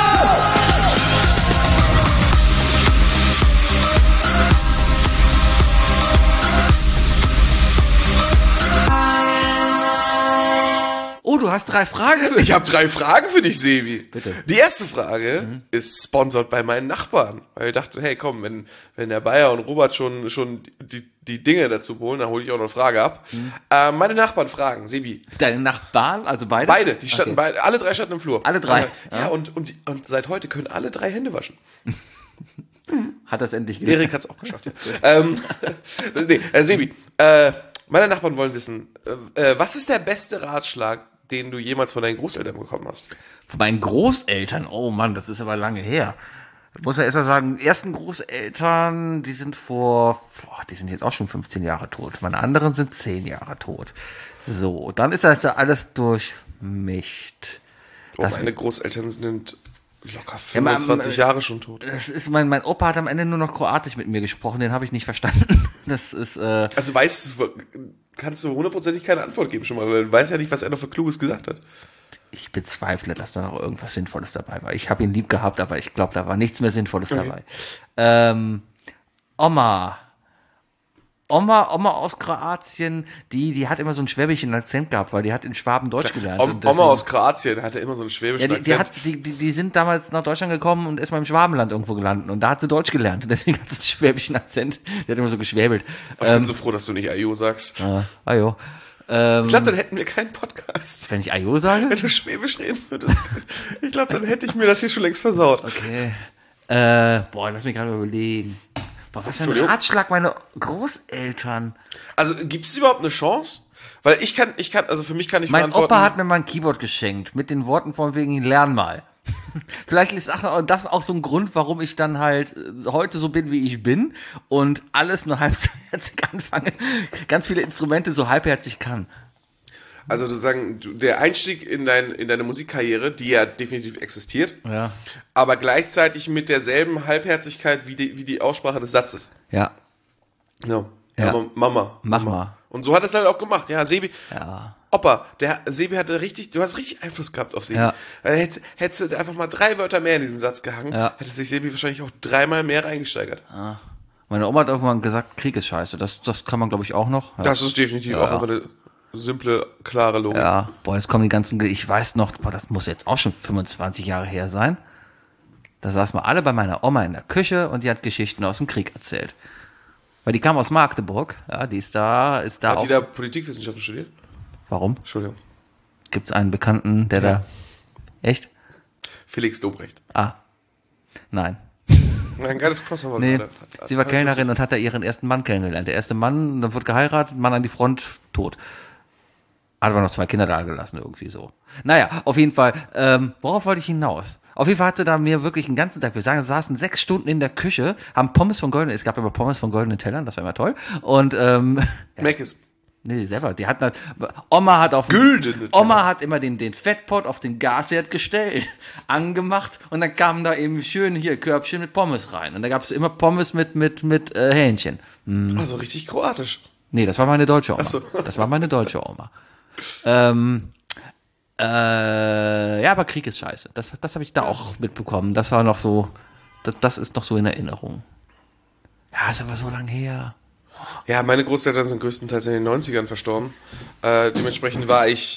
Oh, du hast 3 Fragen für mich. Ich habe 3 Fragen für dich, Sebi. Bitte. Die erste Frage ist sponsored bei meinen Nachbarn. Weil ich dachte, hey, komm, wenn der Bayer und Robert schon die Dinge dazu holen, dann hole ich auch noch eine Frage ab. Meine Nachbarn fragen, Sebi. Deine Nachbarn, also beide? Beide, die standen beide, alle 3 standen im Flur. Alle 3? Ja, und seit heute können alle 3 Hände waschen. Hat das endlich gelernt? Erik hat es auch geschafft, ja. Sebi, meine Nachbarn wollen wissen, was ist der beste Ratschlag, den du jemals von deinen Großeltern bekommen hast? Von meinen Großeltern? Oh Mann, das ist aber lange her. Muss man erstmal sagen, ersten Großeltern, die sind die sind jetzt auch schon 15 Jahre tot. Meine anderen sind 10 Jahre tot. So, dann ist das ja alles durchmischt. Meine Großeltern sind locker 25 Jahre schon tot. Das ist mein Opa hat am Ende nur noch Kroatisch mit mir gesprochen, den habe ich nicht verstanden. Das ist, Also kannst du hundertprozentig keine Antwort geben schon mal, weil du weißt ja nicht, was er noch für Kluges gesagt hat. ich bezweifle, dass da noch irgendwas Sinnvolles dabei war. Ich habe ihn lieb gehabt, aber ich glaube, da war nichts mehr Sinnvolles dabei. Oma aus Kroatien, die hat immer so einen schwäbischen Akzent gehabt, weil die hat in Schwaben Deutsch gelernt. Oma aus Kroatien hatte immer so einen schwäbischen Akzent. Die sind damals nach Deutschland gekommen und ist mal im Schwabenland irgendwo gelandet. Und da hat sie Deutsch gelernt. Und deswegen hat sie einen schwäbischen Akzent. Die hat immer so geschwäbelt. Ich bin so froh, dass du nicht Ajo sagst. Ajo. Ich glaube, dann hätten wir keinen Podcast. Wenn ich Ajo sage? Wenn du Schwäbisch reden würdest. Ich glaube, dann hätte ich mir das hier schon längst versaut. Okay. Lass mich gerade mal überlegen. Was für ein Ratschlag meine Großeltern. Also, gibt es überhaupt eine Chance? Weil für mich kann ich Mein Opa hat mir mal ein Keyboard geschenkt, mit den Worten von wegen, lern mal. Vielleicht ist das auch so ein Grund, warum ich dann halt heute so bin, wie ich bin und alles nur halbherzig anfange, ganz viele Instrumente so halbherzig kann. Also sozusagen der Einstieg in deine Musikkarriere, die ja definitiv existiert, Ja. aber gleichzeitig mit derselben Halbherzigkeit wie die Aussprache des Satzes. Ja. Ja. Ja. Mama. Mach mal. Und so hat er es halt auch gemacht. Ja, Sebi. Ja. Opa, Sebi du hast richtig Einfluss gehabt auf Sebi. Ja. Hättest du einfach mal 3 Wörter mehr in diesen Satz gehangen, hätte sich Sebi wahrscheinlich auch 3-mal mehr reingesteigert. Meine Oma hat irgendwann gesagt, Krieg ist scheiße. Das kann man, glaube ich, auch noch. Ja. Das ist definitiv auch einfach eine simple, klare Logik. Ja, jetzt kommen die ganzen, ich weiß noch, das muss jetzt auch schon 25 Jahre her sein. Da saßen wir alle bei meiner Oma in der Küche und die hat Geschichten aus dem Krieg erzählt. Weil die kam aus Magdeburg, ja, die ist da Hat auch. die da Politikwissenschaften studiert? Warum? Entschuldigung. Gibt's einen Bekannten, der da, echt? Felix Lobrecht. Nein. Ein geiles Crossover. Nee, gerade. sie war Kellnerin und hat da ihren ersten Mann kennengelernt. Der erste Mann, dann wird geheiratet, Mann an die Front, tot. Hat aber noch 2 Kinder da gelassen, irgendwie so. Naja, auf jeden Fall, worauf wollte ich hinaus? Auf jeden Fall hat sie da mir wirklich einen ganzen Tag, wir sagen, saßen 6 Stunden in der Küche, haben Pommes von goldenen, es gab immer Pommes von goldenen Tellern, das war immer toll. Und, Mc's. nee, selber, die hatten halt, Oma hat Oma hat immer den Fettpot auf den Gasherd gestellt, angemacht und dann kamen da eben schön hier Körbchen mit Pommes rein. Und da gab es immer Pommes mit Hähnchen. Also richtig kroatisch. Nee, das war meine deutsche Oma. Ach so. Das war meine deutsche Oma. Ja, aber Krieg ist scheiße. Das habe ich da auch mitbekommen. Das war noch so, das ist noch so in Erinnerung. Ja, ist aber so lang her. Ja, meine Großeltern sind größtenteils in den 90ern verstorben. Dementsprechend war ich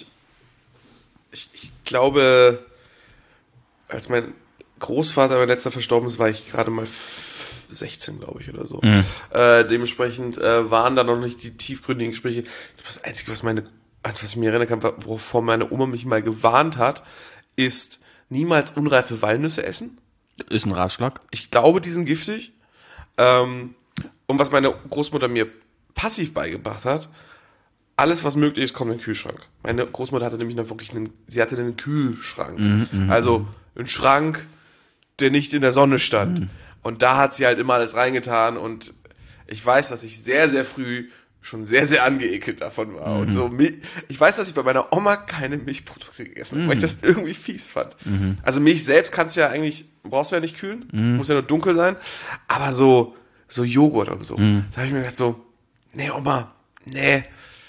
glaube, als mein Großvater, mein letzter verstorben ist, war ich gerade mal 16, glaube ich, oder so. Dementsprechend waren da noch nicht die tiefgründigen Gespräche. Das Einzige, was ich mir erinnern kann, wovor meine Oma mich mal gewarnt hat, ist niemals unreife Walnüsse essen. Ist ein Ratschlag. Ich glaube, die sind giftig. Und was meine Großmutter mir passiv beigebracht hat, alles, was möglich ist, kommt in den Kühlschrank. Meine Großmutter hatte nämlich noch wirklich einen Kühlschrank. Also einen Schrank, der nicht in der Sonne stand. Und da hat sie halt immer alles reingetan. Und ich weiß, dass ich sehr, sehr früh schon sehr, sehr angeekelt davon war. Und so, ich weiß, dass ich bei meiner Oma keine Milchprodukte gegessen habe, weil ich das irgendwie fies fand. Also Milch selbst brauchst du ja nicht kühlen, muss ja nur dunkel sein. Aber so Joghurt und so. Da habe ich mir gedacht so, nee, Oma, nee,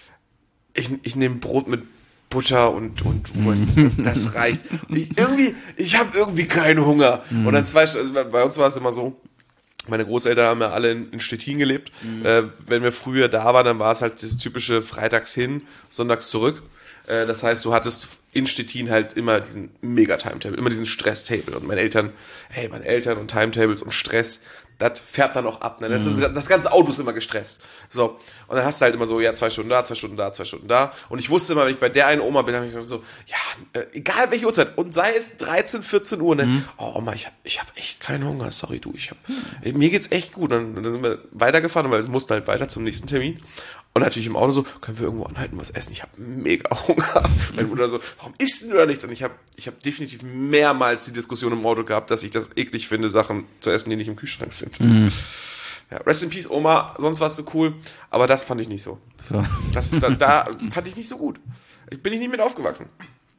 ich nehme Brot mit Butter und Wurst. Das reicht. Ich habe irgendwie keinen Hunger. Und dann bei uns war es immer so, meine Großeltern haben ja alle in Stettin gelebt. Wenn wir früher da waren, dann war es halt das typische freitags hin, sonntags zurück. Das heißt, du hattest in Stettin halt immer diesen Mega-Timetable, immer diesen Stress-Table. Und meine Eltern und Timetables und Stress, das färbt dann auch ab. Ne? Das ganze Auto ist immer gestresst. So. Und dann hast du halt immer so, ja, 2 Stunden da, 2 Stunden da, 2 Stunden da. Und ich wusste immer, wenn ich bei der einen Oma bin, dann habe ich so, ja, egal welche Uhrzeit. Und sei es 13, 14 Uhr, ne? Oh, Oma, ich hab echt keinen Hunger. Sorry, du, mir geht's echt gut. Dann sind wir weitergefahren, weil es mussten halt weiter zum nächsten Termin. Und natürlich im Auto so, können wir irgendwo anhalten, was essen? Ich habe mega Hunger. Mein Bruder so, warum isst du da nichts? Und ich hab definitiv mehrmals die Diskussion im Auto gehabt, dass ich das eklig finde, Sachen zu essen, die nicht im Kühlschrank sind. Ja, Rest in Peace, Oma, sonst warst du cool, aber das fand ich nicht so. Da fand ich nicht so gut. Bin ich nicht mit aufgewachsen.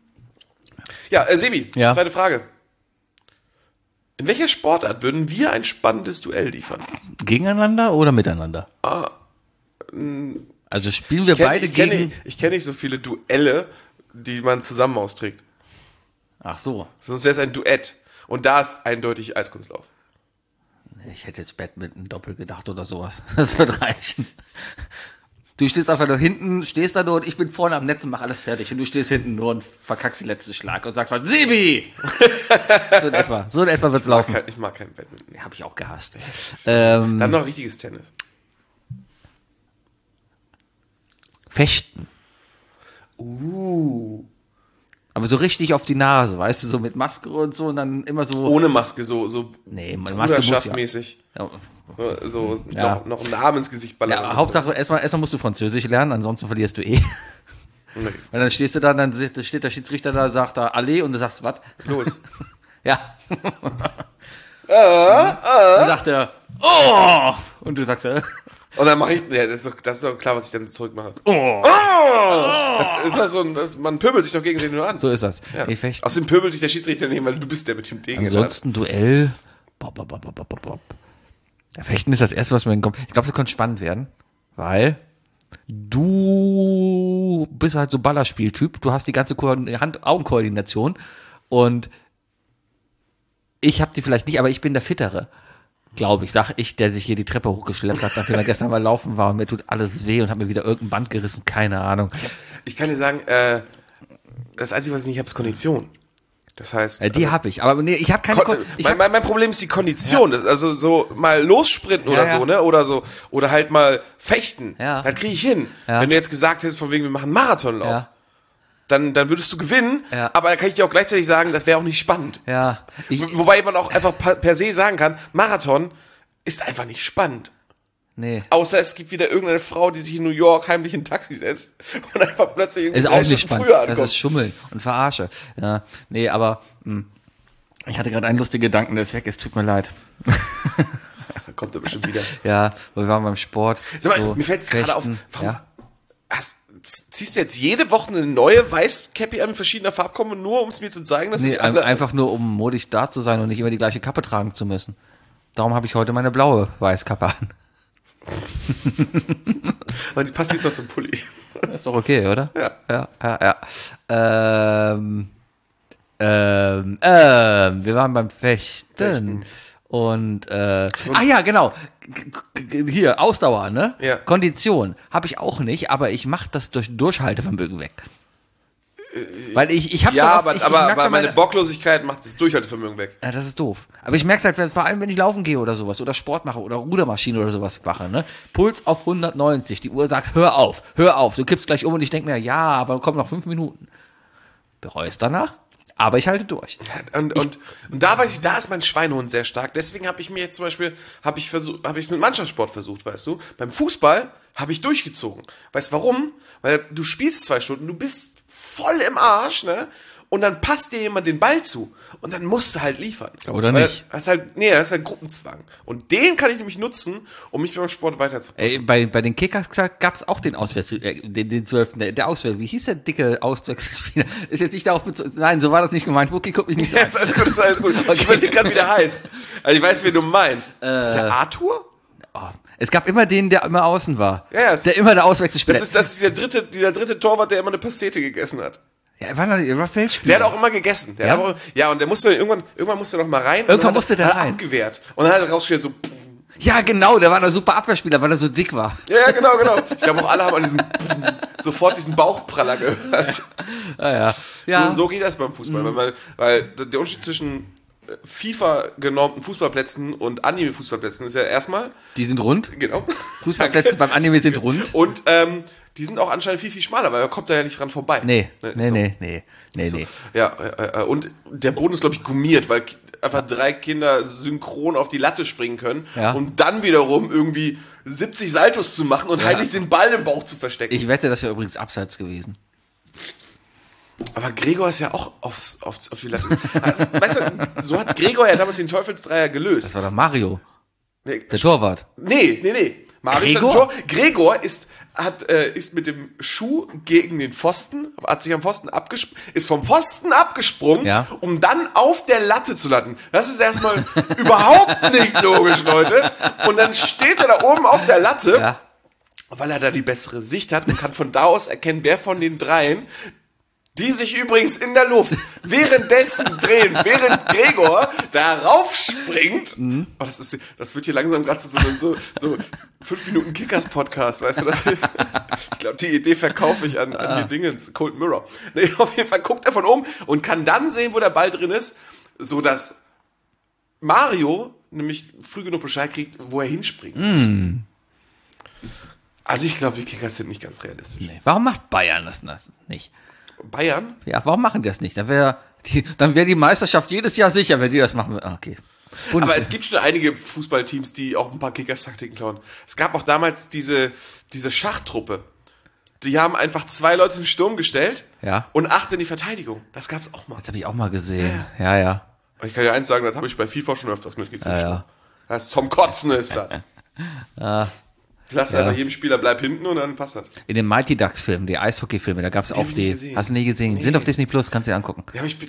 Ja, Sebi, zweite Frage. In welcher Sportart würden wir ein spannendes Duell liefern? Gegeneinander oder miteinander? Also spielen wir beide gegen... Ich kenne nicht so viele Duelle, die man zusammen austrägt. Ach so. Sonst wäre es ein Duett. Und da ist eindeutig Eiskunstlauf. Ich hätte jetzt Badminton doppelt gedacht oder sowas. Das wird reichen. Du stehst einfach nur hinten, stehst da nur und ich bin vorne am Netz und mach alles fertig. Und du stehst hinten nur und verkackst den letzten Schlag und sagst halt, Sebi! So in etwa wird's laufen. Ich mag kein Badminton. Hab ich auch gehasst. Dann noch richtiges Tennis. Fechten. Aber so richtig auf die Nase, weißt du, so mit Maske und so und dann immer so... Ohne Maske, so nee, Maske muss ja... mäßig. Ja. Noch einen Arm ins Gesicht ballern. Ja, Hauptsache, erstmal musst du Französisch lernen, ansonsten verlierst du eh. Nee. Und dann stehst du da, dann steht der Schiedsrichter da, sagt da Allez und du sagst, was? Los. Ja. Dann sagt er, oh! Und du sagst, Und dann mache ich, ja, das ist doch klar, was ich dann zurückmache. oh! Das ist halt so, man pöbelt sich doch gegenseitig nur an. So ist das. Ja. Nee, Fechten. Außerdem pöbelt dich der Schiedsrichter nicht, weil du bist der mit dem Degen. Ansonsten Duell. Ja, Fechten ist das Erste, was mir in den Kopf... Ich glaube, es könnte spannend werden, weil du bist halt so Ballerspieltyp. Du hast die ganze Hand-Augen-Koordination und ich habe die vielleicht nicht, aber ich bin der Fittere. Glaube ich, sag ich, der sich hier die Treppe hochgeschleppt hat, nachdem er gestern mal laufen war und mir tut alles weh und hat mir wieder irgendein Band gerissen, keine Ahnung. Ich kann dir sagen, das Einzige, was ich nicht habe, ist Kondition. Das heißt... Die habe ich, aber nee, ich habe keine... Mein Problem ist die Kondition. Ja. Also so mal lossprinten oder so, ne? Oder halt mal fechten. Ja. Das kriege ich hin. Ja. Wenn du jetzt gesagt hättest, von wegen, wir machen Marathonlauf, dann würdest du gewinnen, aber da kann ich dir auch gleichzeitig sagen, das wäre auch nicht spannend. Ja. Wobei man auch einfach per se sagen kann, Marathon ist einfach nicht spannend. Nee. Außer es gibt wieder irgendeine Frau, die sich in New York heimlich in ein Taxi setzt und einfach plötzlich irgendwie Ist 3 auch nicht Stunden spannend. früher Das ankommt. ist Schummeln und Verarsche. Ja, nee, aber ich hatte gerade einen lustigen Gedanken, der ist weg ist. Tut mir leid. Dann kommt er bestimmt wieder. Ja, wir waren beim Sport. Sag mal, so mir fällt gerade auf, Fechten, warum ja. ziehst du jetzt jede Woche eine neue Weiß-Cappy an mit verschiedener Farbe, nur um es mir zu zeigen, dass Nee, die andere einfach nur, um modisch da zu sein und nicht immer die gleiche Kappe tragen zu müssen. Darum habe ich heute meine blaue Weißkappe an. Aber die passt diesmal zum Pulli. Ist doch okay, oder? Ja. Ja. Wir waren beim Fechten. Und, ja, genau. Hier, Ausdauer, ne? Ja. Kondition. Habe ich auch nicht, aber ich mache das durch Durchhaltevermögen weg. Weil ich habe Ja, schon oft, aber meine Bocklosigkeit macht das Durchhaltevermögen weg. Ja, das ist doof. Aber ich merke es halt, vor allem, wenn ich laufen gehe oder sowas, oder Sport mache, oder Rudermaschine oder sowas mache, ne? Puls auf 190. Die Uhr sagt, hör auf, du kippst gleich um und ich denke mir, ja, aber kommen noch 5 Minuten. Bereue es danach, aber ich halte durch. Und da weiß ich, da ist mein Schweinehund sehr stark. Deswegen habe ich mir jetzt zum Beispiel, habe ich es mit Mannschaftssport versucht, weißt du? Beim Fußball habe ich durchgezogen. Weißt du warum? Weil du spielst 2 Stunden, du bist voll im Arsch, ne? Und dann passt dir jemand den Ball zu. Und dann musst du halt liefern. Oder Weil nicht. Das ist halt Gruppenzwang. Und den kann ich nämlich nutzen, um mich beim Sport weiterzubringen. Ey, bei den Kickers gab es auch den Auswärts, den 12. Der Auswärts. Wie hieß der dicke Auswärtsspieler? Ist jetzt nicht darauf bezogen. Nein, so war das nicht gemeint. Wookie, guck mich nicht so Ja, an. ist alles gut. Ich überlege gerade, wie der heißt. Also ich weiß, wen du meinst. Ist der Arthur? Oh, es gab immer den, der immer außen war. Ja, der immer der Auswechselspieler. Das ist dieser dritte Torwart, der immer eine Pastete gegessen hat. Ja, er war Feldspieler. Der hat auch immer gegessen. Und der musste irgendwann musste er noch mal rein. Irgendwann und musste der hat rein. abgewehrt. Und dann hat er rausgestellt so. Ja, genau, der war ein super Abwehrspieler, weil er so dick war. Ja, genau. Ich glaube auch alle haben an sofort diesen Bauchpraller gehört. Ja. So geht das beim Fußball. Weil der Unterschied zwischen FIFA genormten Fußballplätzen und Anime-Fußballplätzen ist ja erstmal. Die sind rund. Genau. Fußballplätze beim Anime sind rund. Und die sind auch anscheinend viel, viel schmaler, weil man kommt da ja nicht dran vorbei. Nee. So. Ja, und der Boden ist, glaube ich, gummiert, weil einfach 3 Kinder synchron auf die Latte springen können, Ja. um dann wiederum irgendwie 70 Saltos zu machen und heimlich den Ball im Bauch zu verstecken. Ich wette, das wäre übrigens abseits gewesen. Aber Gregor ist ja auch auf die Latte. Also, weißt du, so hat Gregor ja damals den Teufelsdreier gelöst. Das war doch Mario, Nee, der Torwart. Nee. Mario stand im Tor. Gregor ist mit dem Schuh gegen den Pfosten, hat sich am Pfosten ist vom Pfosten abgesprungen, Ja. um dann auf der Latte zu landen. Das ist erstmal überhaupt nicht logisch, Leute. Und dann steht er da oben auf der Latte, Ja. weil er da die bessere Sicht hat und kann von da aus erkennen, wer von den 3, die sich übrigens in der Luft währenddessen drehen, während Gregor da raufspringt. Oh, das wird hier langsam gerade so 5 Minuten Kickers-Podcast, weißt du? Ich glaube, die Idee verkaufe ich an die Dingens, Cold Mirror. Nee, auf jeden Fall guckt er von oben und kann dann sehen, wo der Ball drin ist, so dass Mario nämlich früh genug Bescheid kriegt, wo er hinspringt. Also ich glaube, die Kickers sind nicht ganz realistisch. Nee. Warum macht Bayern das nicht? Bayern? Ja, warum machen die das nicht? Dann wäre die Meisterschaft jedes Jahr sicher, wenn die das machen. Okay. Aber es gibt schon einige Fußballteams, die auch ein paar Kickers-Taktiken klauen. Es gab auch damals diese Schachttruppe. Die haben einfach 2 Leute in den Sturm gestellt und 8 in die Verteidigung. Das gab's auch mal. Das habe ich auch mal gesehen. Ja. Und ich kann dir eins sagen, das habe ich bei FIFA schon öfters mitgekriegt. Ja. Das ist zum Kotzen ist da. Lass einfach jedem Spieler bleib hinten und dann passt das. In den Mighty Ducks Filmen, die Eishockey-Filme, da gab es auch hab ich nie die. gesehen. Hast du nie gesehen? Nee. Sind auf Disney Plus, kannst du dir angucken. Ja, aber ich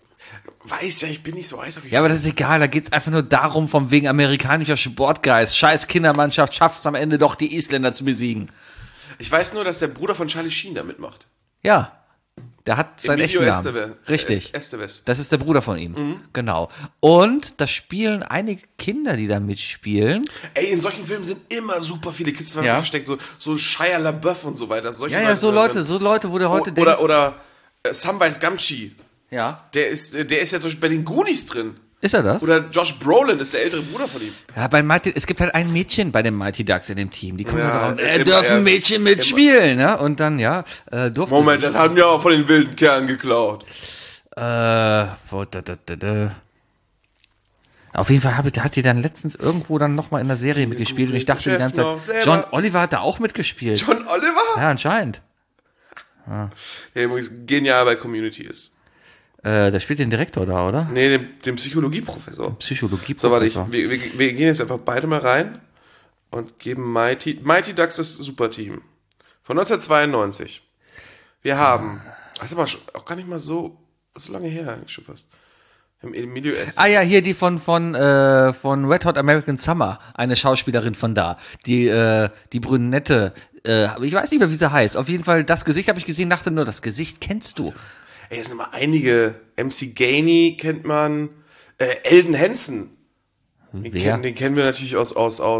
bin nicht so Eishockey. Ja, aber das ist egal, da geht's einfach nur darum, von wegen amerikanischer Sportgeist. Scheiß Kindermannschaft schafft es am Ende doch, die Isländer zu besiegen. Ich weiß nur, dass der Bruder von Charlie Sheen da mitmacht. Ja. Der hat seinen Emilio echten Namen. Estevez. Richtig. Estevez. Das ist der Bruder von ihm. Genau. Und da spielen einige Kinder, die da mitspielen. Ey, in solchen Filmen sind immer super viele Kids Ja. versteckt, so Shia LaBeouf und so weiter. Solche Ja, so Leute, wo du heute denkst. Oder Samwise Gamgee. Ja. Der ist ja zum Beispiel bei den Goonies drin. Ist er das? Oder Josh Brolin ist der ältere Bruder von ihm. Ja, es gibt halt ein Mädchen bei den Mighty Ducks in dem Team. Die kommen Ja, halt immer, dürfen Mädchen mitspielen, ne? Und dann, durften Moment, das haben wir auch von den wilden Kerlen geklaut. Auf jeden Fall hat die dann letztens irgendwo dann nochmal in der Serie mitgespielt und ich dachte die ganze noch Zeit, selber. John Oliver hat da auch mitgespielt. John Oliver? Ja, anscheinend. Der übrigens genial bei Community ist. Der spielt den Direktor da, oder? Nee, dem Psychologieprofessor. Psychologieprofessor. So, warte, wir gehen jetzt einfach beide mal rein und geben Mighty Ducks das Superteam. Von 1992. Wir haben, das ist aber auch gar nicht mal so lange her eigentlich schon fast. Wir haben Emilio Estevez. Ah ja, hier die von Red Hot American Summer, eine Schauspielerin von da. Die Brünette, ich weiß nicht mehr, wie sie heißt. Auf jeden Fall, das Gesicht habe ich gesehen, dachte nur, das Gesicht kennst du. Ey, es sind immer einige. MC Gainey kennt man. Eldon Henson. Wer? Den kennen wir natürlich aus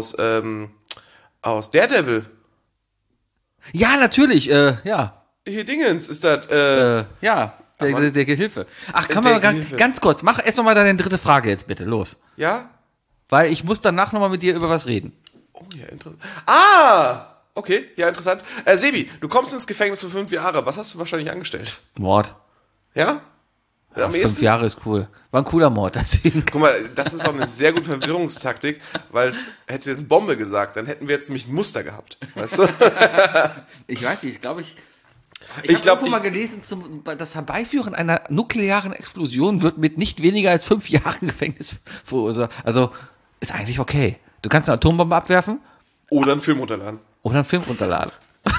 Daredevil. Ja, natürlich, ja. Hier Dingens ist das. Ja, der Gehilfe. Ach, kann Der man Gehilfe. ganz kurz, mach erst nochmal deine dritte Frage jetzt bitte, los. Ja? Weil ich muss danach nochmal mit dir über was reden. Oh ja, interessant. Ah! Okay, ja, interessant. Sebi, du kommst ins Gefängnis für 5 Jahre. Was hast du wahrscheinlich angestellt? Mord. Ja? Am 5 ehesten? Jahre ist cool. War ein cooler Mord, deswegen. Guck mal, das ist auch eine sehr gute Verwirrungstaktik, weil es hätte jetzt Bombe gesagt, dann hätten wir jetzt nämlich ein Muster gehabt. Weißt du? Ich weiß nicht, ich Ich glaube, irgendwo mal gelesen, das Herbeiführen einer nuklearen Explosion wird mit nicht weniger als 5 Jahren Gefängnis verursacht. Also, ist eigentlich okay. Du kannst eine Atombombe abwerfen oder einen Film runterladen. oder einen Film runterladen.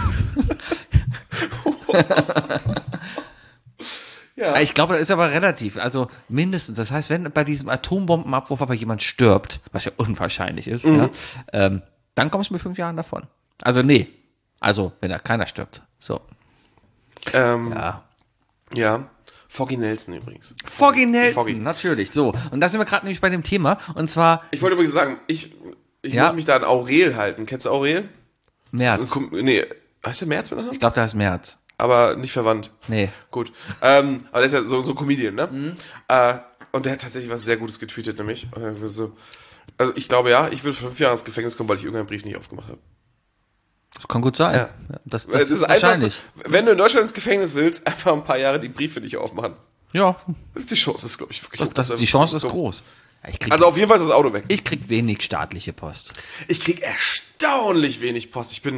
Ja. Ich glaube, das ist aber relativ, also mindestens. Das heißt, wenn bei diesem Atombombenabwurf aber jemand stirbt, was ja unwahrscheinlich ist, ja, dann kommst du mit 5 Jahren davon. Also nee, also wenn da keiner stirbt. So. Ja. Ja. Foggy Nelson übrigens. Foggy Nelson, Foggy. natürlich. So, und da sind wir gerade nämlich bei dem Thema. Und zwar Ich wollte übrigens sagen, ich Ja. muss mich da an Aurel halten. Kennst du Aurel? März. Nee, heißt der März mit Nachnamen? Ich glaube, da ist März. Aber nicht verwandt. Nee. Gut. Aber der ist ja so ein Comedian, ne? Und der hat tatsächlich was sehr Gutes getweetet, nämlich. Also ich glaube ja, ich würde 5 Jahre ins Gefängnis kommen, weil ich irgendeinen Brief nicht aufgemacht habe. Das kann gut sein. Ja. Das Es ist einfach wahrscheinlich. so, wenn du in Deutschland ins Gefängnis willst, einfach ein paar Jahre die Briefe nicht aufmachen. Ja, Das ist die Chance, das ist, glaube ich, wirklich hoch. die Chance ist groß. Ja, Also auf jeden Fall ist das Auto weg. ich krieg wenig staatliche Post. Ich krieg erstaunlich wenig Post. Ich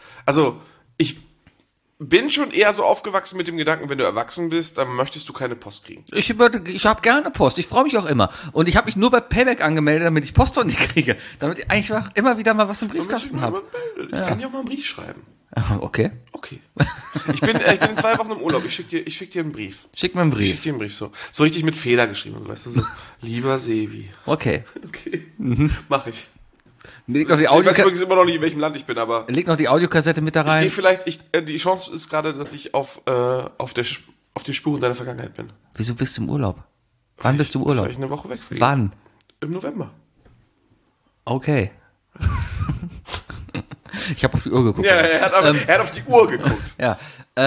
bin schon eher so aufgewachsen mit dem Gedanken, wenn du erwachsen bist, dann möchtest du keine Post kriegen. Ich habe gerne Post. Ich freue mich auch immer. Und ich habe mich nur bei Payback angemeldet, damit ich Post von dir kriege. Damit ich eigentlich immer wieder mal was im Briefkasten habe. Ich kann dir auch mal einen Brief schreiben. Okay. Okay. Ich bin in 2 Wochen im Urlaub. Ich schick dir einen Brief. Schick mir einen Ich Brief. schick dir einen Brief so. So richtig mit Fehler geschrieben. So, weißt du, so. Lieber Sebi. Okay. Okay. Mach ich. Leg noch die, Ich weiß übrigens immer noch nicht, in welchem Land ich bin, aber leg noch die Audiokassette mit da ich gehe rein. vielleicht, die Chance ist gerade, dass ich auf den Spuren deiner Vergangenheit bin. Wieso bist du im Urlaub? Wann bist du im Urlaub? Vielleicht eine Woche wegfliegen. Wann? Im November. Okay. Ich habe auf die Uhr geguckt. Ja, er hat auf die Uhr geguckt. Ja.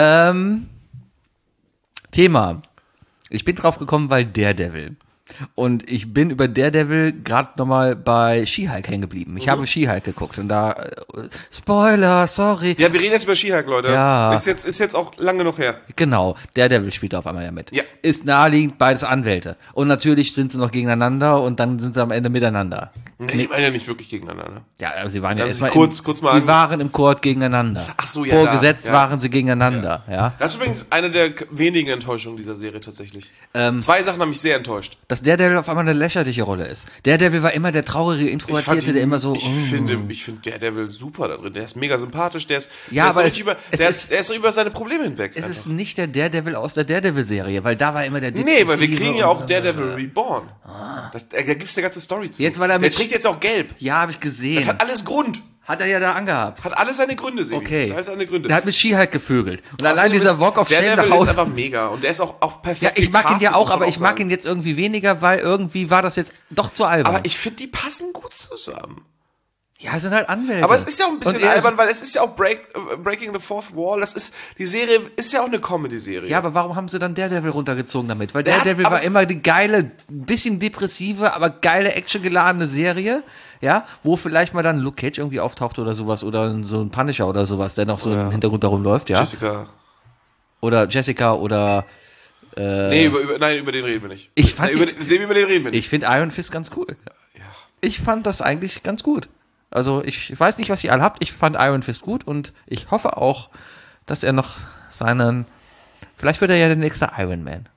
Thema. Ich bin drauf gekommen, weil Daredevil. Und ich bin über Daredevil gerade nochmal bei She-Hulk hängen geblieben. Ich habe She-Hulk geguckt und da Spoiler, sorry. Ja, wir reden jetzt über She-Hulk, Leute. Ja. Ist jetzt auch lange noch her. Genau, Daredevil spielt auf einmal ja mit. Ja. Ist naheliegend, beides Anwälte. Und natürlich sind sie noch gegeneinander und dann sind sie am Ende miteinander. Die waren ja nicht wirklich gegeneinander. Ja, aber sie waren ja Haben erstmal sie kurz mal sie waren im Court gegeneinander. Ach so, ja, Vor da, Gesetz ja. waren sie gegeneinander, ja. Das ist übrigens eine der wenigen Enttäuschungen dieser Serie tatsächlich. 2 Sachen haben mich sehr enttäuscht. Dass Daredevil auf einmal eine lächerliche Rolle ist. Daredevil war immer der traurige, introvertierte, der immer so... Ich finde Daredevil super da drin. Der ist mega sympathisch. Der ist Ja, aber der ist so über seine Probleme hinweg. Es einfach. ist nicht der Daredevil aus der Daredevil-Serie, weil da war immer der Nee, weil wir Depressive kriegen ja auch und- Daredevil Reborn. Da gibt's eine ganze Story zu. Jetzt, weil er der mit- trägt jetzt auch gelb. Ja, habe ich gesehen. Das hat alles Grund. Hat er ja da angehabt. Hat alles seine Gründe, Sebi. Okay. Da ist seine Gründe. Der hat mit She-Hulk gevögelt. Und allein Außerdem dieser ist Walk of Shame nach Daredevil ist Hause. einfach mega. Und der ist auch perfekt. Ja, ich mag ihn ja gecastet, auch, muss man aber ich mag sagen. ihn jetzt irgendwie weniger, weil irgendwie war das jetzt doch zu albern. Aber ich finde, die passen gut zusammen. ja, es sind halt Anwälte. Aber es ist ja auch ein bisschen Und er ist- albern, weil es ist ja auch Breaking the Fourth Wall. Die Serie ist ja auch eine Comedy-Serie. Ja, aber warum haben sie dann Daredevil runtergezogen damit? Weil Der hat- Daredevil aber- war immer die geile, bisschen depressive, aber geile, actiongeladene Serie, ja, wo vielleicht mal dann Luke Cage irgendwie auftaucht oder sowas oder so ein Punisher oder sowas, der noch so im Hintergrund darum läuft, ja. Jessica. Oder Jessica oder Nee, über den reden wir nicht. Ich fand über den reden wir nicht. Ich finde Iron Fist ganz cool. Ich fand das eigentlich ganz gut. Also ich weiß nicht, was ihr alle habt. Ich fand Iron Fist gut und ich hoffe auch, dass er noch vielleicht wird er ja der nächste Iron Man.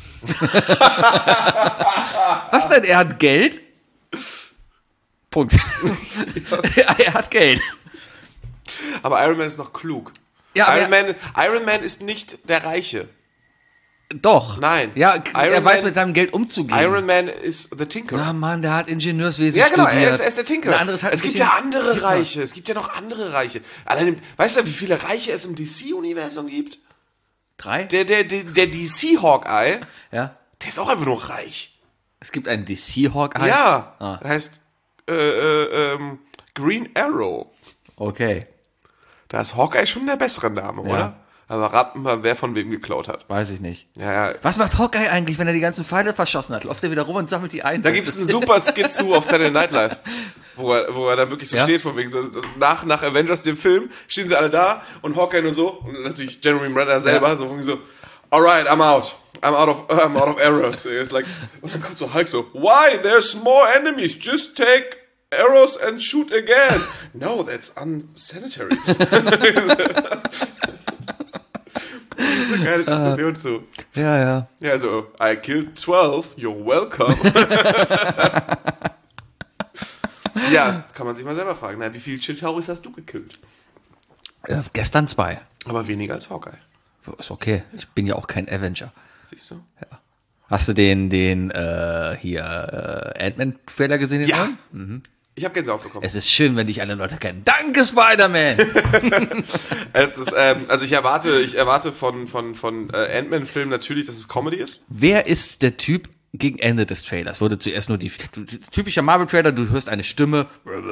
Was denn? Er hat Geld? Punkt. Er hat Geld. Aber Iron Man ist noch klug. Ja, Iron Man ist nicht der Reiche. Doch. Nein. Ja, Iron er weiß Man- mit seinem Geld umzugehen. Iron Man ist the Tinker. Ja, Mann, der hat Ingenieurswesen Ja, genau, studiert. er ist der Tinker. Ein anderes hat Es ein gibt bisschen ja andere hipper. Reiche. Es gibt ja noch andere Reiche. Allein, weißt du, wie viele Reiche es im DC-Universum gibt? 3? Der DC-Hawkeye, Ja. der ist auch einfach nur reich. Es gibt einen DC-Hawkeye. Ja. Ah. Der heißt Green Arrow. Okay. Da ist Hawkeye schon der bessere Name, oder? Aber raten mal, wer von wem geklaut hat. Weiß ich nicht. Ja. Was macht Hawkeye eigentlich, wenn er die ganzen Pfeile verschossen hat? Läuft er wieder rum und sammelt die ein? Da gibt es einen super Skit zu auf Saturday Night Live, wo er dann wirklich so Ja. steht, von wegen so nach Avengers, dem Film, stehen sie alle da und Hawkeye nur so und natürlich Jeremy Renner selber so von wegen so, alright, I'm out of arrows. It's like, und dann kommt so Hulk so, why? There's more enemies, just take arrows and shoot again. No, that's unsanitary. Das ist eine geile Diskussion zu. Ja. Ja, also, I killed 12, you're welcome. Ja, kann man sich mal selber fragen. Na, wie viel Chitauris hast du gekillt? Gestern 2. Aber weniger als Hawkeye. Ist okay. Ich bin ja auch kein Avenger. Siehst du? Hast du den Ant-Man-Trailer gesehen? Den Ja. neuen? Ich habe Gänsehaut bekommen. Es ist schön, wenn dich alle Leute kennen. Danke, Spider-Man! Es ist, also ich erwarte von Ant-Man-Filmen natürlich, dass es Comedy ist. Wer ist der Typ gegen Ende des Trailers? Wurde zuerst nur typischer Marvel-Trailer, du hörst eine Stimme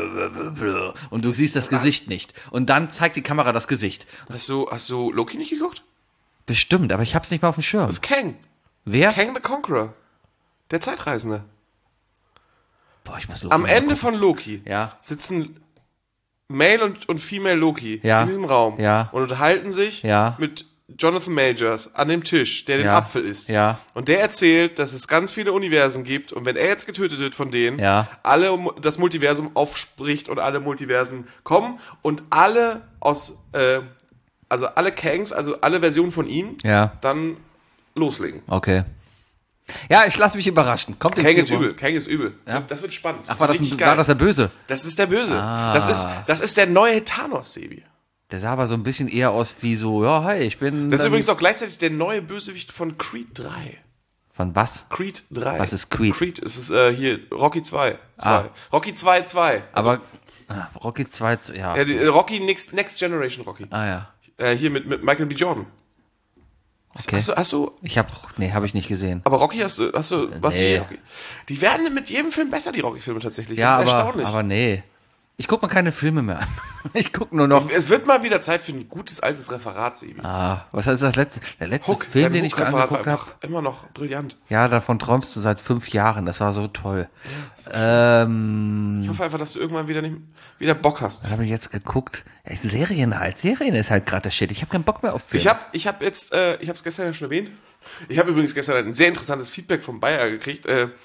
und du siehst das Gesicht nicht. Und dann zeigt die Kamera das Gesicht. Hast du Loki nicht geguckt? Bestimmt, aber ich hab's nicht mal auf dem Schirm. Das ist Kang. Wer? Kang the Conqueror. Der Zeitreisende. Boah, ich muss Loki Am mal Ende gucken. von Loki Ja. sitzen Male und Female Loki Ja. in diesem Raum Ja. und unterhalten sich Ja. mit Jonathan Majors an dem Tisch, der den Ja. Apfel isst. Ja. Und der erzählt, dass es ganz viele Universen gibt und wenn er jetzt getötet wird von denen, Ja. das Multiversum aufspricht und alle Multiversen kommen und alle also alle Kangs, also alle Versionen von ihm, Ja. dann loslegen. Okay. Ja, ich lasse mich überraschen. Kommt im Kang ist Februar. übel, Kang ist übel. Ja. Das wird spannend. Ach, war das richtig der Böse? Das ist der Böse. Ah. Das ist der neue Thanos, Sebi. Der sah aber so ein bisschen eher aus wie so, ja, hi, ich bin... Das ist dann- übrigens auch gleichzeitig der neue Bösewicht von Creed 3. Von was? Creed 3. Was ist Creed? Creed, es ist hier Rocky 2. Ah. Rocky 2. Aber Rocky 2, ja. Rocky Next Generation Rocky. Ah ja. Hier mit Michael B. Jordan. Okay. Hast du, Habe ich nicht gesehen. aber Rocky hast du, was Nee. Rocky? Die werden mit jedem Film besser, die Rocky-Filme tatsächlich. Ja, das ist aber, erstaunlich. aber nee. Ich gucke mir keine Filme mehr an. Ich gucke nur noch. Es wird mal wieder Zeit für ein gutes altes Referat, Sebi. Was heißt das letzte? Der letzte Film, dein den ich mir Hook-Referat angeguckt war habe. einfach immer noch brillant. Ja, davon träumst du seit 5 Jahren. Das war so toll. Ich hoffe einfach, dass du irgendwann wieder Bock hast. Was habe ich jetzt geguckt? Ja, Serien ist halt gerade der Shit. Ich habe keinen Bock mehr auf Filme. Ich habe es gestern ja schon erwähnt. Ich habe übrigens gestern ein sehr interessantes Feedback vom Bayer gekriegt.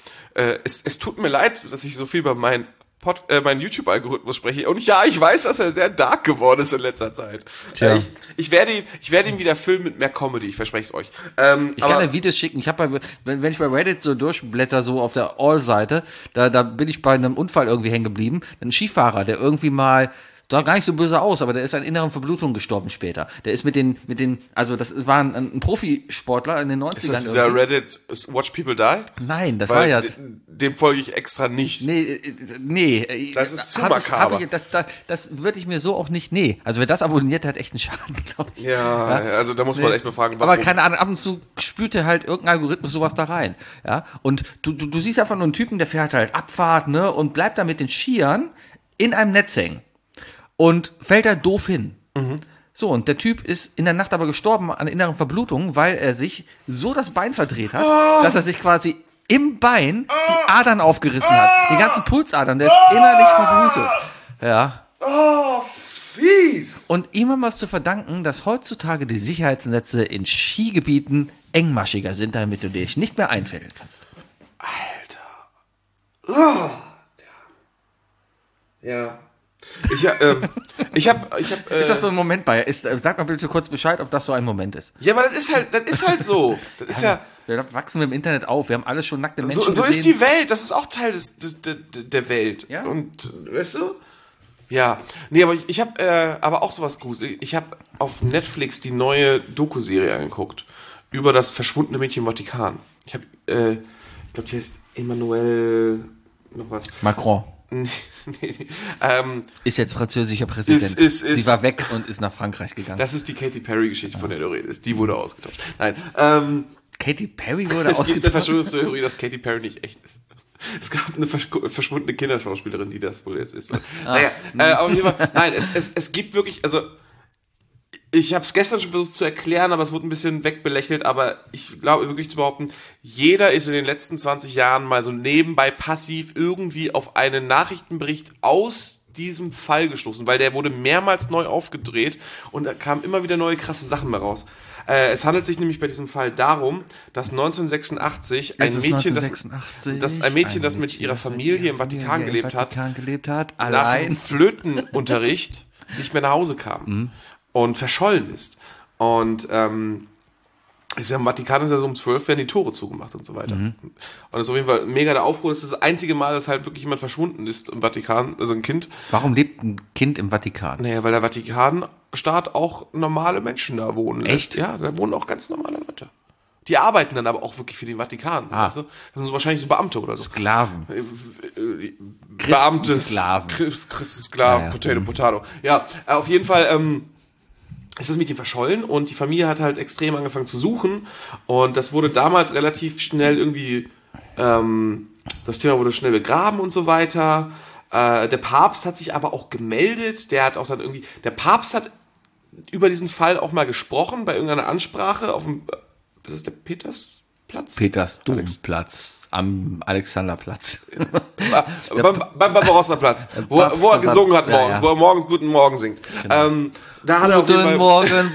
Es tut mir leid, dass ich so viel über meinen YouTube-Algorithmus spreche. Und ja, ich weiß, dass er sehr dark geworden ist in letzter Zeit. Tja. Ich werde ihn wieder füllen mit mehr Comedy, ich verspreche es euch. Ich kann dir Videos schicken. Ich habe wenn ich bei Reddit so durchblätter, so auf der All-Seite, da bin ich bei einem Unfall irgendwie hängen geblieben. Ein Skifahrer, der irgendwie mal, sah gar nicht so böse aus, aber der ist an inneren Verblutungen gestorben später. Der ist also das war ein Profisportler in den 90ern. ist das dieser irgendwie. Reddit Watch People Die? Nein, das war Weil ja... dem folge ich extra nicht. Nee. Das ist zu hab makaber. Das würde ich mir so auch nicht, Also wer das abonniert, der hat echt einen Schaden, glaube ich. Ja, also da muss man echt mal fragen, Aber keine Ahnung, ab und zu spült er halt irgendein Algorithmus sowas da rein. Ja, und du siehst einfach nur einen Typen, der fährt halt Abfahrt, ne, und bleibt da mit den Skiern in einem Netz hängen. Und fällt da doof hin. So, und der Typ ist in der Nacht aber gestorben an inneren Verblutungen, weil er sich so das Bein verdreht hat, dass er sich quasi im Bein die Adern aufgerissen hat. Die ganzen Pulsadern, der ist innerlich verblutet. Ja. Oh, fies. Und ihm haben wir es zu verdanken, dass heutzutage die Sicherheitsnetze in Skigebieten engmaschiger sind, damit du dich nicht mehr einfädeln kannst. Alter. Oh. Ja. Ich hab, Ist das so ein Moment bei? Sag mal bitte kurz Bescheid, ob das so ein Moment ist. ja, aber das ist halt so. Das ist ja, Wir wachsen im Internet auf. Wir haben alles schon nackte Menschen so gesehen. ist die Welt. Das ist auch Teil der Welt. Ja. Und, weißt du? Ja. Nee, aber ich habe aber auch sowas gruselig. Ich habe auf Netflix die neue Doku-Serie angeguckt über das verschwundene Mädchen im Vatikan. Ich glaube, die heißt Emmanuel noch was. Macron Nee. ist jetzt französischer Präsident. Sie war weg und ist nach Frankreich gegangen. Das ist die Katy Perry-Geschichte, von der du redest. Die wurde ausgetauscht. Nein. Katy Perry wurde Es gibt eine ausgetauscht. Verschwörungstheorie, dass Katy Perry nicht echt ist. Es gab eine verschwundene Kinderschauspielerin, die das wohl jetzt ist. Naja, auf jeden Fall, nein, es gibt wirklich, also ich habe es gestern schon versucht zu erklären, aber es wurde ein bisschen wegbelächelt, aber ich glaube wirklich zu behaupten, jeder ist in den letzten 20 Jahren mal so nebenbei passiv irgendwie auf einen Nachrichtenbericht aus diesem Fall gestoßen, weil der wurde mehrmals neu aufgedreht und da kamen immer wieder neue krasse Sachen mehr raus. Es handelt sich nämlich bei diesem Fall darum, dass 1986 ein Mädchen, das mit ihrer Familie im Vatikan gelebt hat, nach dem Flötenunterricht nicht mehr nach Hause kam und verschollen ist. Und ist ja im Vatikan ist ja so um 12 werden die Tore zugemacht und so weiter. Und das ist auf jeden Fall mega der Aufruhr. Das ist das einzige Mal, dass halt wirklich jemand verschwunden ist im Vatikan, also ein Kind. Warum lebt ein Kind im Vatikan? Naja, weil der Vatikanstaat auch normale Menschen da wohnen lässt. Echt? Ja, da wohnen auch ganz normale Leute. Die arbeiten dann aber auch wirklich für den Vatikan. Weißt du? Das sind so wahrscheinlich so Beamte oder so. Sklaven. Beamte. Christensklaven. Christensklaven, Naja. Potato. Ja, auf jeden Fall ist das Mädchen verschollen und die Familie hat halt extrem angefangen zu suchen und das wurde damals relativ schnell irgendwie, das Thema wurde schnell begraben und so weiter. Der Papst hat sich aber auch gemeldet, der Papst hat über diesen Fall auch mal gesprochen bei irgendeiner Ansprache auf dem, was ist der Petersplatz? Petersdomplatz am Alexanderplatz. Beim Barbarossa-Platz, wo er gesungen hat morgens, ja. wo er morgens Guten Morgen singt. Genau. Da hat er auf jeden Fall, Guten Morgen,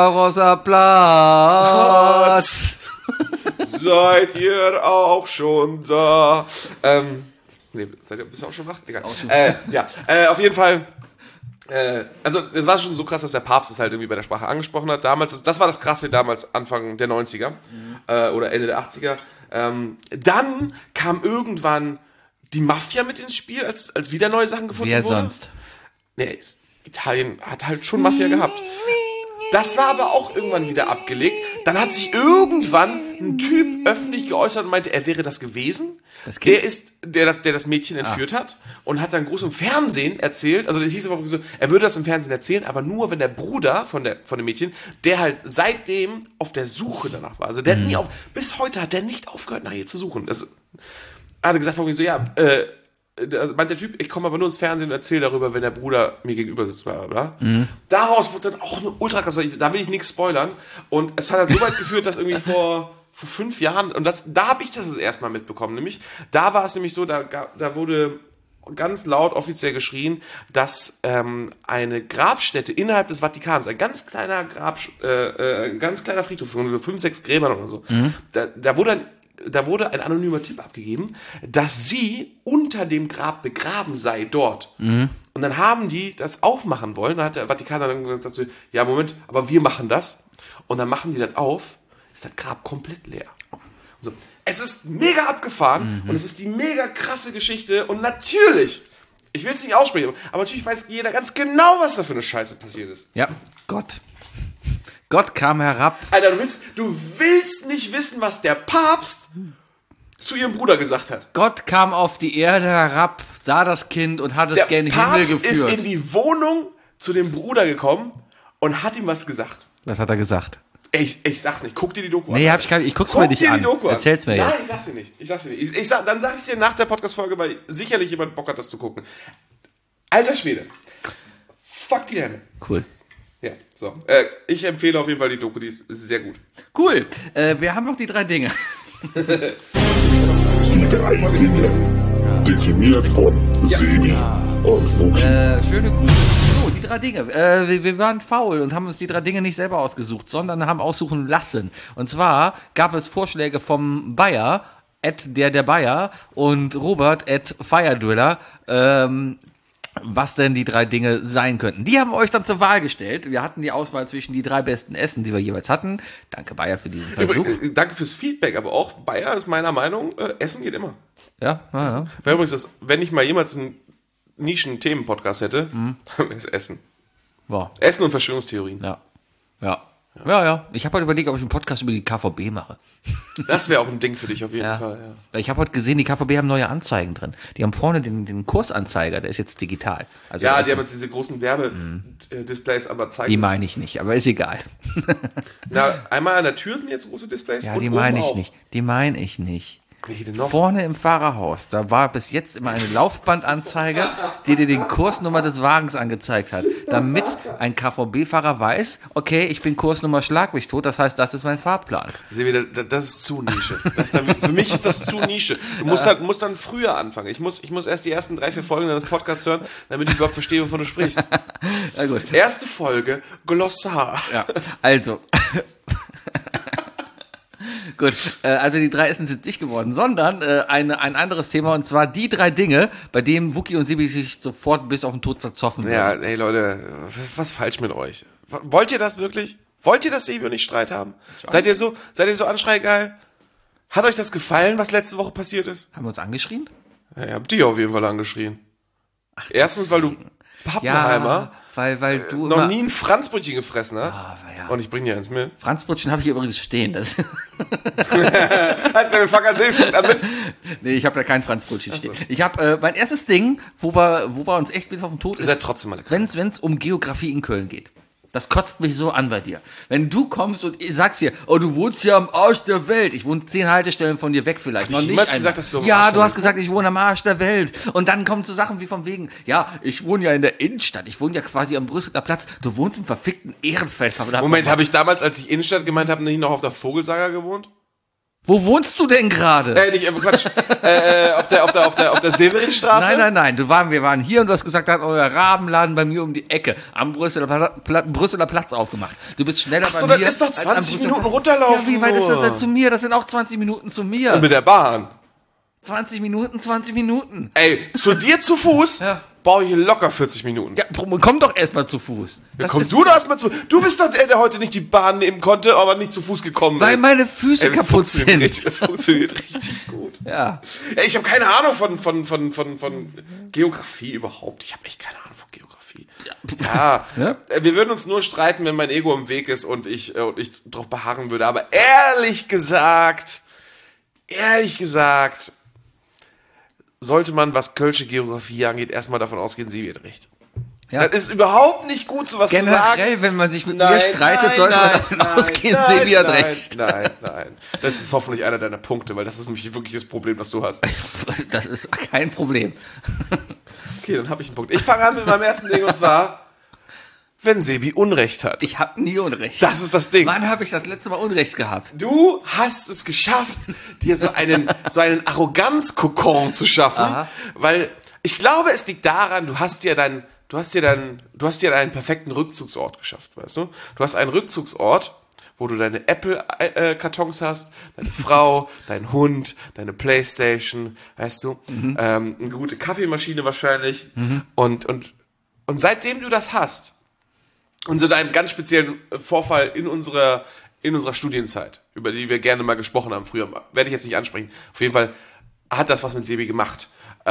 Barbarossa-Platz. Seid ihr auch schon da? Bist du auch schon wach? Egal. Auf jeden Fall. Also es war schon so krass, dass der Papst es halt irgendwie bei der Sprache angesprochen hat. Damals, das war das Krasse damals, Anfang der 90er oder Ende der 80er. Dann kam irgendwann die Mafia mit ins Spiel, als wieder neue Sachen gefunden wurden. Wer sonst? Nee, Italien hat halt schon Mafia gehabt. Das war aber auch irgendwann wieder abgelegt. Dann hat sich irgendwann ein Typ öffentlich geäußert und meinte, er wäre das gewesen. Das Kind? Der das Mädchen entführt hat und hat dann groß im Fernsehen erzählt, also das hieß einfach so, er würde das im Fernsehen erzählen, aber nur wenn der Bruder von dem Mädchen, der halt seitdem auf der Suche danach war. Also der hat bis heute hat der nicht aufgehört, nach ihr zu suchen. Das hat er gesagt, so, ja, meint der Typ, ich komme aber nur ins Fernsehen und erzähle darüber, wenn der Bruder mir gegenüber sitzt, bla bla bla. Daraus wurde dann auch eine ultra krasse, da will ich nichts spoilern. Und es hat halt so weit geführt, dass irgendwie vor 5 Jahren, und da habe ich das erstmal mitbekommen, nämlich, da war es nämlich so, da wurde ganz laut offiziell geschrien, dass eine Grabstätte innerhalb des Vatikans, ein ganz kleiner Friedhof von 5, 6 Gräbern oder so, da wurde ein anonymer Tipp abgegeben, dass sie unter dem Grab begraben sei dort. Und dann haben die das aufmachen wollen. Dann hat der Vatikan dann gesagt, ja, Moment, aber wir machen das. Und dann machen die das auf, ist das Grab komplett leer. So. Es ist mega abgefahren und es ist die mega krasse Geschichte. Und natürlich, ich will es nicht aussprechen, aber natürlich weiß jeder ganz genau, was da für eine Scheiße passiert ist. Ja, Gott kam herab. Alter, du willst nicht wissen, was der Papst zu ihrem Bruder gesagt hat. Gott kam auf die Erde herab, sah das Kind und hat es gerne in den Himmel geführt. Der Papst ist in die Wohnung zu dem Bruder gekommen und hat ihm was gesagt. Was hat er gesagt? Ich sag's nicht. Guck dir die Doku an. Nee, ich guck's mir nicht an. Erzähl's mir jetzt. Nein, ich sag's dir nicht. Dann sag ich's dir nach der Podcast-Folge, weil sicherlich jemand Bock hat, das zu gucken. Alter Schwede. Fuck die Hände. Cool. Ja, so. Ich empfehle auf jeden Fall die Doku, die ist sehr gut. Cool. Wir haben noch die 3 Dinge. Die 3 Dinge. Definiert von Sebi und Wookie. Schöne Grüße. So, die drei Dinge. Wir waren faul und haben uns die drei Dinge nicht selber ausgesucht, sondern haben aussuchen lassen. Und zwar gab es Vorschläge vom Bayer, der Bayer, und Robert, Firedriller, was denn die drei Dinge sein könnten. Die haben euch dann zur Wahl gestellt. Wir hatten die Auswahl zwischen die drei besten Essen, die wir jeweils hatten. Danke, Bayer, für diesen Versuch. Danke fürs Feedback, aber auch Bayer ist meiner Meinung, Essen geht immer. Ja. Weil übrigens, wenn ich mal jemals einen Nischen-Themen-Podcast hätte, dann ist Essen. Wow. Essen und Verschwörungstheorien. Ja. Ich habe heute überlegt, ob ich einen Podcast über die KVB mache. Das wäre auch ein Ding für dich auf jeden Fall. Ja. Ich habe heute gesehen, die KVB haben neue Anzeigen drin. Die haben vorne den Kursanzeiger, der ist jetzt digital. Also Die haben jetzt diese großen Werbedisplays, aber zeigen. Die meine ich nicht, aber ist egal. Einmal an der Tür sind jetzt große Displays. Ja, und die oben meine ich auch. nicht. Die meine ich nicht. Welche denn noch? Vorne im Fahrerhaus, da war bis jetzt immer eine Laufbandanzeige, die dir den Kursnummer des Wagens angezeigt hat, damit ein KVB-Fahrer weiß, okay, ich bin Kursnummer Schlag mich tot, das heißt, das ist mein Fahrplan. Das ist zu Nische. Für mich ist das zu Nische. Du musst dann früher anfangen. Ich muss erst die ersten 3-4 Folgen deines Podcasts hören, damit ich überhaupt verstehe, wovon du sprichst. Na gut. Erste Folge, Glossar. Ja, also... Gut, also die drei Essen sind nicht geworden, sondern ein anderes Thema, und zwar die drei Dinge, bei denen Wookie und Sebi sich sofort bis auf den Tod zerzoffen würden. Ja, ey Leute, was ist falsch mit euch? Wollt ihr das wirklich? Wollt ihr, dass Sebi und ich Streit haben? Seid ihr so anschreigeil? Hat euch das gefallen, was letzte Woche passiert ist? Haben wir uns angeschrien? Ja, ihr habt dich auf jeden Fall angeschrien. Erstens, weil du Pappenheimer weil du noch immer nie ein Franzbrötchen gefressen hast. Ja. Und ich bring dir eins mit. Franzbrötchen habe ich hier übrigens stehen. Das Heißt, wir fangen an sehen damit. Nee, ich habe da kein Franzbrötchen stehen. Ich habe mein erstes Ding, wo wir uns echt bis auf den Tod Ihr seid ist, trotzdem mal wenn es um Geografie in Köln geht. Das kotzt mich so an bei dir. Wenn du kommst und ich sagst dir, oh, du wohnst hier am Arsch der Welt. Ich wohne 10 Haltestellen von dir weg vielleicht. Noch ich nicht jemals einmal. gesagt, dass du am Ja, Arsch du der hast Welt gesagt, ich wohne am Arsch der Welt. Und dann kommen so Sachen wie von wegen, ja, ich wohne ja in der Innenstadt. Ich wohne ja quasi am Brüsseler Platz. Du wohnst im verfickten Ehrenfeld. Moment, habe ich damals, als ich Innenstadt gemeint habe, nicht noch auf der Vogelsager gewohnt? Wo wohnst du denn gerade? Nicht, Quatsch. auf der Severinstraße? Nein. Wir waren hier und du hast gesagt, da hat euer Rabenladen bei mir um die Ecke am Brüsseler Platz aufgemacht. Du bist schneller Ach so, bei mir. das ist doch als am 20 Brüsseler Minuten Platz. runterlaufen. Ja, wie weit ist das nur. denn zu mir? Das sind auch 20 Minuten zu mir. Und mit der Bahn. 20 Minuten. Ey, zu dir zu Fuß Ja. brauche ich locker 40 Minuten. Ja, komm doch erstmal zu Fuß. Ja, komm du doch erstmal zu. Du bist doch der heute nicht die Bahn nehmen konnte, aber nicht zu Fuß gekommen Weil ist. meine Füße Ey, das kaputt funktioniert sind. richtig- Das funktioniert richtig gut. Ja. Ey, ich habe keine Ahnung von Geografie überhaupt. Ich habe echt keine Ahnung von Geografie. Ja. Ja? Wir würden uns nur streiten, wenn mein Ego im Weg ist und ich drauf beharren würde. Aber ehrlich gesagt, sollte man, was kölsche Geografie angeht, erstmal davon ausgehen, sie wird recht. Ja. Das ist überhaupt nicht gut, sowas zu sagen. Generell, wenn man sich mit mir streitet, sollte man davon ausgehen, Sebi hat recht. Nein. Das ist hoffentlich einer deiner Punkte, weil das ist nämlich wirklich das Problem, das du hast. Das ist kein Problem. Okay, dann habe ich einen Punkt. Ich fange an mit meinem ersten Ding, und zwar, wenn Sebi Unrecht hat. Ich habe nie Unrecht. Das ist das Ding. Wann habe ich das letzte Mal Unrecht gehabt? Du hast es geschafft, dir so einen Arroganzkokon zu schaffen, weil ich glaube, es liegt daran, du hast dir deinen perfekten Rückzugsort geschafft, weißt du? Du hast einen Rückzugsort, wo du deine Apple-Kartons hast, deine Frau, dein Hund, deine Playstation, weißt du? Eine gute Kaffeemaschine wahrscheinlich. Und seitdem du das hast, und so einem ganz speziellen Vorfall in unserer Studienzeit, über die wir gerne mal gesprochen haben früher, werde ich jetzt nicht ansprechen. Auf jeden Fall hat das was mit Sebi gemacht.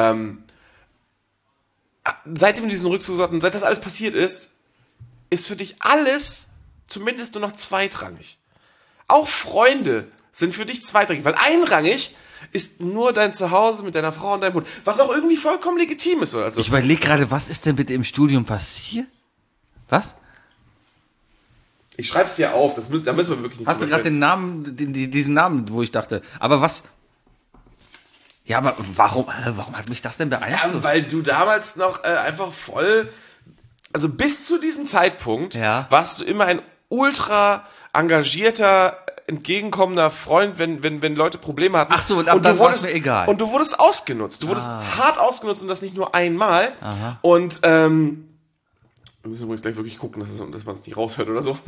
Seitdem du diesen Rückzug hatten, seit das alles passiert ist für dich alles zumindest nur noch zweitrangig. Auch Freunde sind für dich zweitrangig, weil einrangig ist nur dein Zuhause mit deiner Frau und deinem Hund, was auch irgendwie vollkommen legitim ist. Also, Ich überlege gerade, was ist denn bitte im Studium passiert? Was? ich schreibe es dir auf, da müssen wir wirklich nicht Hast du drüber gerade den Namen, diesen Namen, wo ich dachte, aber was? Ja, aber warum hat mich das denn beeinflusst? Ja, weil du damals noch einfach voll, also bis zu diesem Zeitpunkt warst du immer ein ultra engagierter, entgegenkommender Freund, wenn Leute Probleme hatten. Ach so, und ab dann war es mir egal. Und du wurdest ausgenutzt. Du wurdest hart ausgenutzt, und das nicht nur einmal. Und wir müssen übrigens gleich wirklich gucken, dass man es nicht raushört oder so.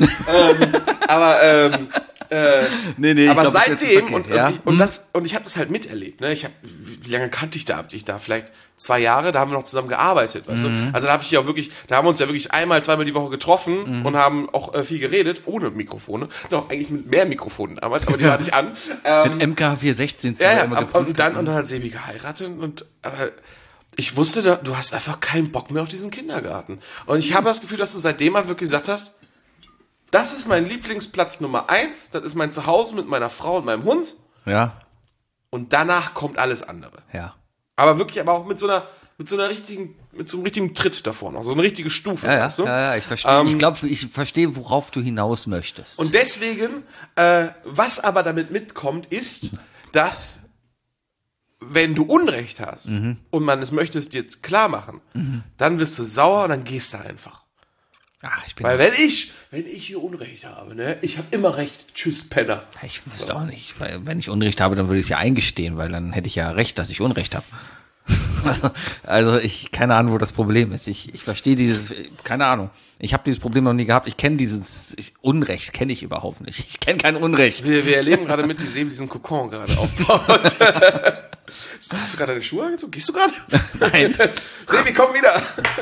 Nee, aber ich glaub, seitdem, und ich habe das halt miterlebt, ne? Wie lange kannte ich da? Hab ich da vielleicht 2 Jahre, da haben wir noch zusammen gearbeitet, weißt du? Also da habe ich ja wirklich, da haben wir uns ja wirklich zweimal die Woche getroffen und haben auch viel geredet, ohne Mikrofone. Doch, eigentlich mit mehr Mikrofonen damals, aber die hatte ich an. mit MK416 Und dann hat Sebi geheiratet und ich wusste, du hast einfach keinen Bock mehr auf diesen Kindergarten. Und ich habe das Gefühl, dass du seitdem mal wirklich gesagt hast, das ist mein Lieblingsplatz Nummer 1, das ist mein Zuhause mit meiner Frau und meinem Hund. Ja. Und danach kommt alles andere. Ja. Aber wirklich, aber auch mit so einem richtigen Tritt davor noch, so eine richtige Stufe. Weißt du? Ja, ich verstehe. Ich glaube, ich verstehe, worauf du hinaus möchtest. Und deswegen, was aber damit mitkommt, ist, dass wenn du Unrecht hast und man es möchtest dir klar machen, dann wirst du sauer und dann gehst du einfach. Ach, Weil wenn ich hier Unrecht habe, ne, ich habe immer recht. Tschüss, Penner. Ich wüsste auch nicht, weil wenn ich Unrecht habe, dann würde ich es ja eingestehen, weil dann hätte ich ja recht, dass ich Unrecht habe. Also ich, keine Ahnung, wo das Problem ist. Ich verstehe keine Ahnung. Ich habe dieses Problem noch nie gehabt. Ich kenne Unrecht kenne ich überhaupt nicht. Ich kenne kein Unrecht. Wir erleben gerade mit, wie Sebi diesen Kokon gerade aufbaut. Hast du gerade deine Schuhe angezogen? Gehst du gerade? Nein. Sebi, komm wieder.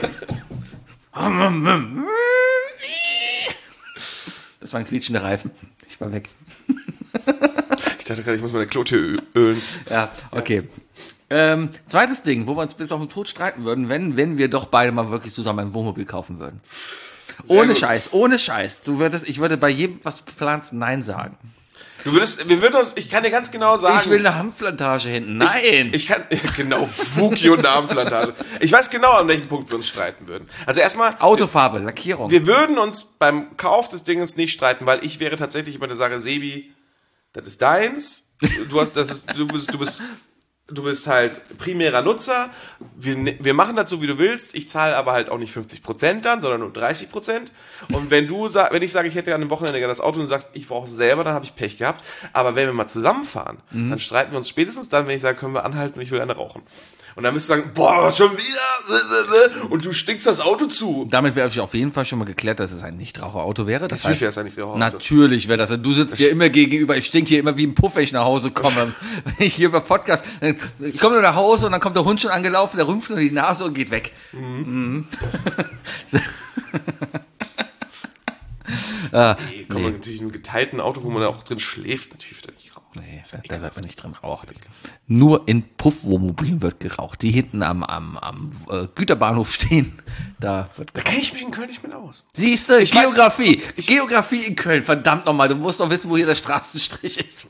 Das waren quietschende Reifen. Ich war weg. Ich dachte gerade, ich muss meine Klote ölen. Ja, okay. Zweites Ding, wo wir uns bis auf den Tod streiten würden, wenn wir doch beide mal wirklich zusammen ein Wohnmobil kaufen würden. Ohne Scheiß. Ich würde bei jedem, was du planst, Nein sagen. Ich kann dir ganz genau sagen. Ich will eine Hanfplantage hinten. Nein! Ich kann, genau, Fuki und eine Hanfplantage. Ich weiß genau, an welchem Punkt wir uns streiten würden. Also erstmal. Autofarbe, Lackierung. Wir würden uns beim Kauf des Dinges nicht streiten, weil ich wäre tatsächlich jemand, der sage, Sebi, das ist deins. Du bist halt primärer Nutzer. Wir machen das so, wie du willst. Ich zahle aber halt auch nicht 50% dann, sondern nur 30%. Und wenn ich sage, ich hätte an dem Wochenende gerne das Auto und du sagst, ich brauche es selber, dann habe ich Pech gehabt. Aber wenn wir mal zusammenfahren, dann streiten wir uns spätestens dann, wenn ich sage, können wir anhalten und ich will eine rauchen. Und dann wirst du sagen, boah, schon wieder? Und du stinkst das Auto zu. Damit wäre auf jeden Fall schon mal geklärt, dass es ein Nichtraucherauto wäre. Das Natürlich heißt, wäre es ein Nichtraucherauto. Natürlich wäre das. Du sitzt hier immer gegenüber. Ich stink hier immer wie ein Puff, wenn ich nach Hause komme. Wenn ich hier über Podcast, ich komme nur nach Hause und dann kommt der Hund schon angelaufen, der rümpft nur die Nase und geht weg. Nee, komm, natürlich in einem geteilten Auto, wo man da auch drin schläft, natürlich wird da nicht rauchen. Nee, da wird man nicht drin rauchen. Nur in Puffwohnmobilen wird geraucht. Die hinten am Güterbahnhof stehen, da wird geraucht. Da kenne ich mich in Köln nicht mehr aus. Siehst du, Geografie. Geografie in Köln, verdammt nochmal. Du musst doch wissen, wo hier der Straßenstrich ist.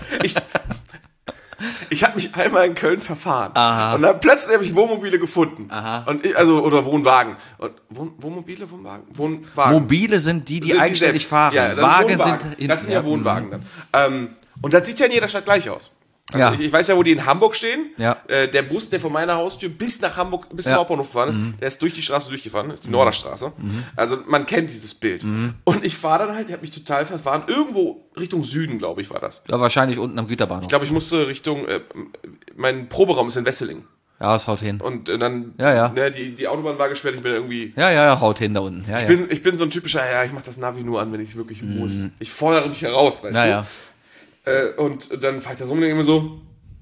Ich habe mich einmal in Köln verfahren. Aha. Und dann plötzlich habe ich Wohnmobile gefunden. Aha. Oder Wohnwagen. Und Wohnmobile, Wohnwagen? Mobile sind die eigenständig selbst fahren. Ja, Wagen Wohnwagen. sind hinten. Das sind ja Wohnwagen dann. Und das sieht ja in jeder Stadt gleich aus. Also Ja. ich weiß ja, wo die in Hamburg stehen. Ja. Der Bus, der von meiner Haustür bis nach Hamburg, bis zum Hauptbahnhof gefahren ist, der ist durch die Straße durchgefahren, ist die Norderstraße. Also man kennt dieses Bild. Und ich fahre dann halt, ich habe mich total verfahren, irgendwo Richtung Süden, glaube ich, war das. Ja, wahrscheinlich unten am Güterbahnhof. Ich glaube, ich musste Richtung, mein Proberaum ist in Wesseling. Ja, das haut hin. Und dann, Ja. Ne, die Autobahn war gesperrt, ich bin irgendwie... Ja, haut hin da unten. Ja, Ich bin so ein typischer, ich mache das Navi nur an, wenn ich es wirklich muss. Ich fordere mich heraus, weißt du? Ja. Und dann fahre ich da rum und denke immer so,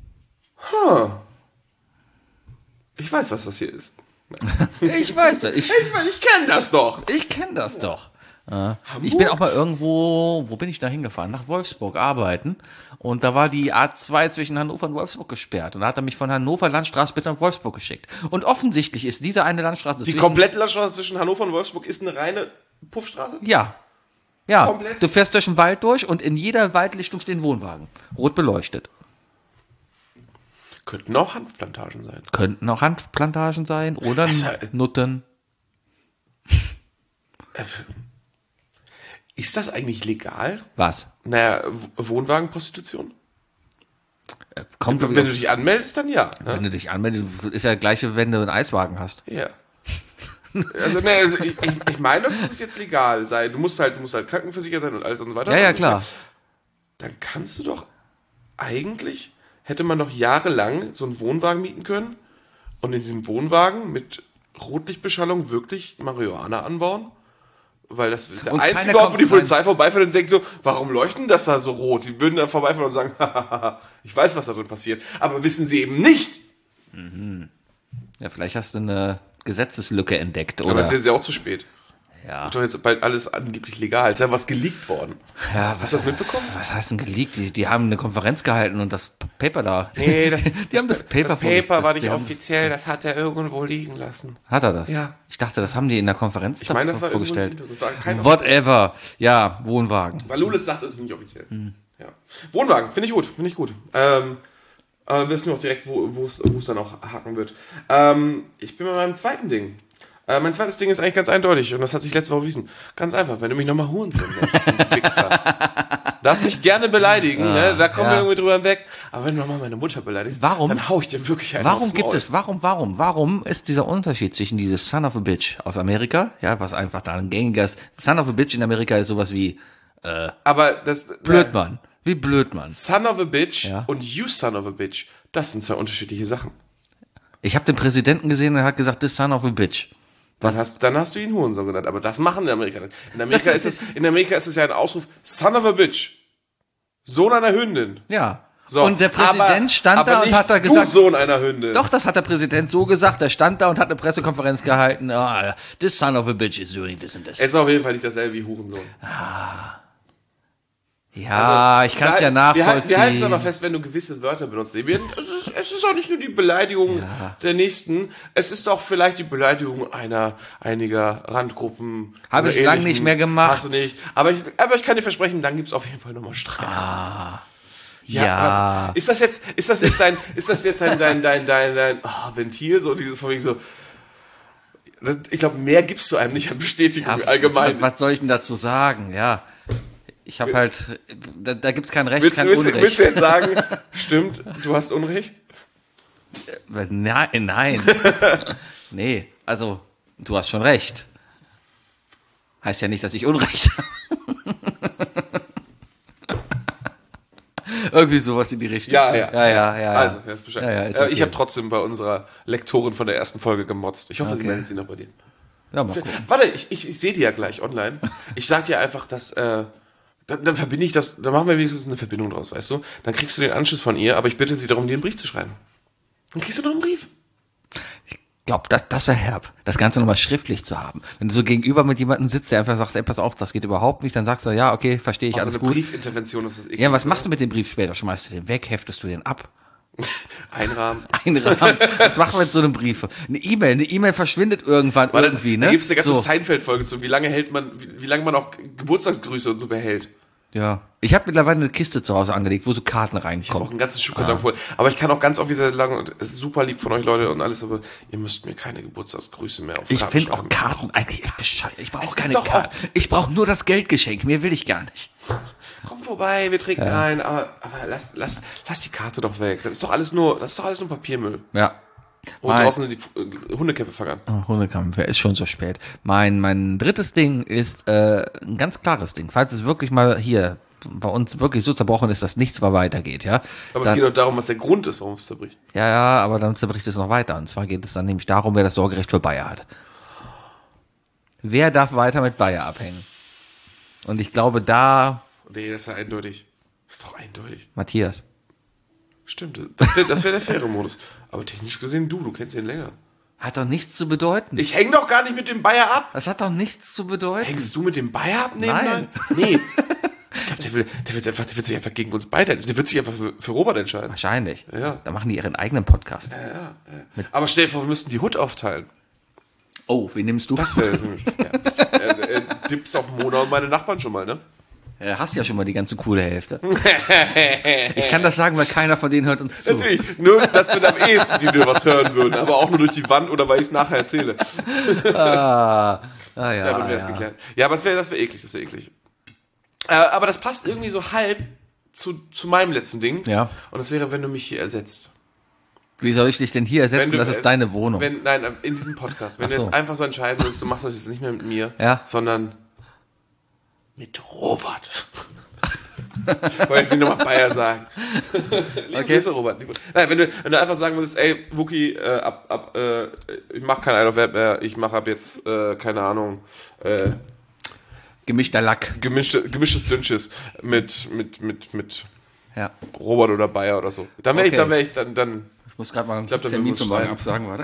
ich weiß, was das hier ist. Ich weiß das. Ich kenne das doch. Ich kenne das doch. Ich bin auch mal irgendwo, wo bin ich da hingefahren? Nach Wolfsburg arbeiten. Und da war die A2 zwischen Hannover und Wolfsburg gesperrt. Und da hat er mich von Hannover Landstraße bis nach Wolfsburg geschickt. Und offensichtlich ist diese eine Landstraße... Die komplette Landstraße zwischen Hannover und Wolfsburg ist eine reine Puffstraße? Ja. Komplett? Du fährst durch den Wald durch und in jeder Waldlichtung stehen Wohnwagen. Rot beleuchtet. Könnten auch Hanfplantagen sein. Könnten auch Hanfplantagen sein oder Nutten. Ist das eigentlich legal? Was? Naja, Wohnwagenprostitution? Kommt, Wenn du dich anmeldest, dann ja. Ne? Wenn du dich anmeldest, ist ja gleich, wenn du einen Eiswagen hast. Ja. Also ich meine, das ist jetzt legal. Du musst halt krankenversichert sein und alles und so weiter. Ja, klar. Dann kannst du doch hätte man doch jahrelang so einen Wohnwagen mieten können und in diesem Wohnwagen mit Rotlichtbeschallung wirklich Marihuana anbauen? Weil das ist der Und einzige keiner Ort, wo die kommt Polizei vorbeifährt und denkt so, warum leuchten das da so rot? Die würden dann vorbeifahren und sagen, ich weiß, was da drin passiert. Aber wissen sie eben nicht. Ja, vielleicht hast du eine Gesetzeslücke entdeckt, oder? Aber das ist jetzt ja auch zu spät. Ja. Ist doch jetzt bald alles angeblich legal. Ist ja was geleakt worden. Ja, Hast du das mitbekommen? Was heißt denn geleakt? Die haben eine Konferenz gehalten und das Paper da. Nee, die haben das Paper war nicht die haben offiziell, das hat er irgendwo liegen lassen. Hat er das? Ja. Ich dachte, das haben die in der Konferenz Ich meine, das war vorgestellt. irgendwo, das war kein Whatever. Ja, Wohnwagen. Weil Lulis sagt, es ist nicht offiziell. Ja. Wohnwagen, finde ich gut. Wissen wir auch direkt, wo es dann auch haken wird. Ich bin bei meinem zweiten Ding. Mein zweites Ding ist eigentlich ganz eindeutig und das hat sich letzte Woche bewiesen. Ganz einfach, wenn du mich nochmal Hurensohn nennst, du Wichser. Darfst mich gerne beleidigen, ne? Da kommen wir irgendwie drüber hinweg. Aber wenn du nochmal meine Mutter beleidigst, dann hau ich dir wirklich einen aufs Maul. Warum ist dieser Unterschied zwischen dieses Son of a Bitch aus Amerika, ja, was einfach da ein gängiges, Son of a Bitch in Amerika ist sowas wie, aber das, Blödmann. Wie Blödmann. Son of a Bitch und You Son of a Bitch, das sind zwei unterschiedliche Sachen. Ich habe den Präsidenten gesehen und er hat gesagt, this Son of a Bitch. Dann hast du ihn Hurensohn genannt, aber das machen in Amerika nicht. In Amerika ist es ja ein Ausruf, Son of a Bitch. Sohn einer Hündin. Ja. So, und der Präsident stand da und hat da gesagt, du Sohn einer Hündin. Doch, das hat der Präsident so gesagt, er stand da und hat eine Pressekonferenz gehalten, this son of a bitch is doing this and this. Es ist auf jeden Fall nicht dasselbe wie Hurensohn. Ja, also, ich kann es ja nachvollziehen. Wir halten es aber fest, wenn du gewisse Wörter benutzt. Es ist auch nicht nur die Beleidigung der Nächsten, es ist auch vielleicht die Beleidigung einiger Randgruppen. Habe ich lange nicht mehr gemacht. Hast du nicht. Aber ich kann dir versprechen, dann gibt es auf jeden Fall nochmal Streit. Ja. Ist das jetzt dein Ventil, so dieses von wegen so. Ich glaube, mehr gibst du einem nicht an Bestätigung allgemein. Was soll ich denn dazu sagen? Ja. Ich habe halt, da gibt's kein Recht, kein Unrecht. Willst du jetzt sagen, stimmt, du hast Unrecht? Nein. Nee, also, du hast schon recht. Heißt ja nicht, dass ich Unrecht habe. Irgendwie sowas in die Richtung. Ja. Also, ist Bescheid. Ja, ist okay. Ich habe trotzdem bei unserer Lektorin von der ersten Folge gemotzt. Ich hoffe, sie meldet sich noch bei dir. Ja, mal gucken. Warte, ich sehe die ja gleich online. Ich sag dir einfach, dass dann verbinde ich das, dann machen wir wenigstens eine Verbindung draus, weißt du? Dann kriegst du den Anschluss von ihr, aber ich bitte sie darum, dir einen Brief zu schreiben. Dann kriegst du noch einen Brief. Ich glaube, das wäre herb, das Ganze nochmal schriftlich zu haben. Wenn du so gegenüber mit jemandem sitzt, der einfach sagt, ey, pass auf, das geht überhaupt nicht, dann sagst du, ja, okay, verstehe ich, alles eine gut. Briefintervention ist das eklig. Ja, was machst du mit dem Brief später? Schmeißt du den weg, heftest du den ab? Einrahmen. Was machen wir mit so einem Brief? Eine E-Mail verschwindet irgendwann irgendwie, ne? Da gibt es eine ganze so. Seinfeld-Folge zu, wie lange man auch Geburtstagsgrüße und so behält. Ja. Ich habe mittlerweile eine Kiste zu Hause angelegt, wo so Karten Ich habe reinkommen. auch einen ganzen Schuhkarton voll. Aber ich kann auch ganz oft wieder sagen, und es ist super lieb von euch Leute und alles, aber ihr müsst mir keine Geburtstagsgrüße mehr auf Ich Karten finde auch schreiben. Karten eigentlich echt bescheuert. Ich brauche Es keine ist doch Karten. Ich brauche nur das Geldgeschenk. Mehr will ich gar nicht. Komm vorbei, wir trinken ein, aber lass die Karte doch weg. Das ist doch alles nur Papiermüll. Ja. Und draußen sind die Hundekämpfe fangen an. Hundekampf, ist schon so spät. Mein drittes Ding ist ein ganz klares Ding. Falls es wirklich mal hier bei uns wirklich so zerbrochen ist, dass nichts mehr weitergeht, ja. Aber es geht auch darum, was der Grund ist, warum es zerbricht. Ja, aber dann zerbricht es noch weiter. Und zwar geht es dann nämlich darum, wer das Sorgerecht für Bayer hat. Wer darf weiter mit Bayer abhängen? Und ich glaube, Nee, das ist ja eindeutig. Das ist doch eindeutig. Matthias. Stimmt, das wär der faire Modus. Aber technisch gesehen, du kennst ihn länger. Hat doch nichts zu bedeuten. Ich häng doch gar nicht mit dem Bayer ab. Das hat doch nichts zu bedeuten. Hängst du mit dem Bayer ab? Nein. Nee. Ich glaube, der wird sich einfach gegen uns beide, der wird sich einfach für Robert entscheiden. Wahrscheinlich. Ja. Da machen die ihren eigenen Podcast. Ja. Aber stell dir vor, wir müssten die Hut aufteilen. Oh, wen nimmst du? Das wäre Also Dips auf Mona und meine Nachbarn schon mal, ne? Hast ja schon mal die ganze coole Hälfte. Ich kann das sagen, weil keiner von denen hört uns zu. Natürlich, nur, dass wir am ehesten die nur was hören würden, aber auch nur durch die Wand oder weil ich es nachher erzähle. Ja. Damit wäre es geklärt. Ja, aber das wäre eklig, aber das passt irgendwie so halb zu meinem letzten Ding. Ja. Und das wäre, wenn du mich hier ersetzt. Wie soll ich dich denn hier ersetzen? Das ist deine Wohnung. Nein, in diesem Podcast. Wenn du jetzt einfach so entscheiden willst, du machst das jetzt nicht mehr mit mir, sondern mit Robert. Wollte jetzt nicht nochmal Bayer sagen. Liebe Okay. Grüße, Robert. Nein, wenn du einfach sagen würdest, ey, Wookie, ich mach kein Isle of Lamp mehr, ich mach ab jetzt, keine Ahnung, Gemischter Lack. gemischtes Dünnsches mit Ja. Robert oder Bayer oder so. Dann wäre Okay. ich dann. Ich muss gerade mal einen glaub, da Termin würden für wir morgen uns absagen,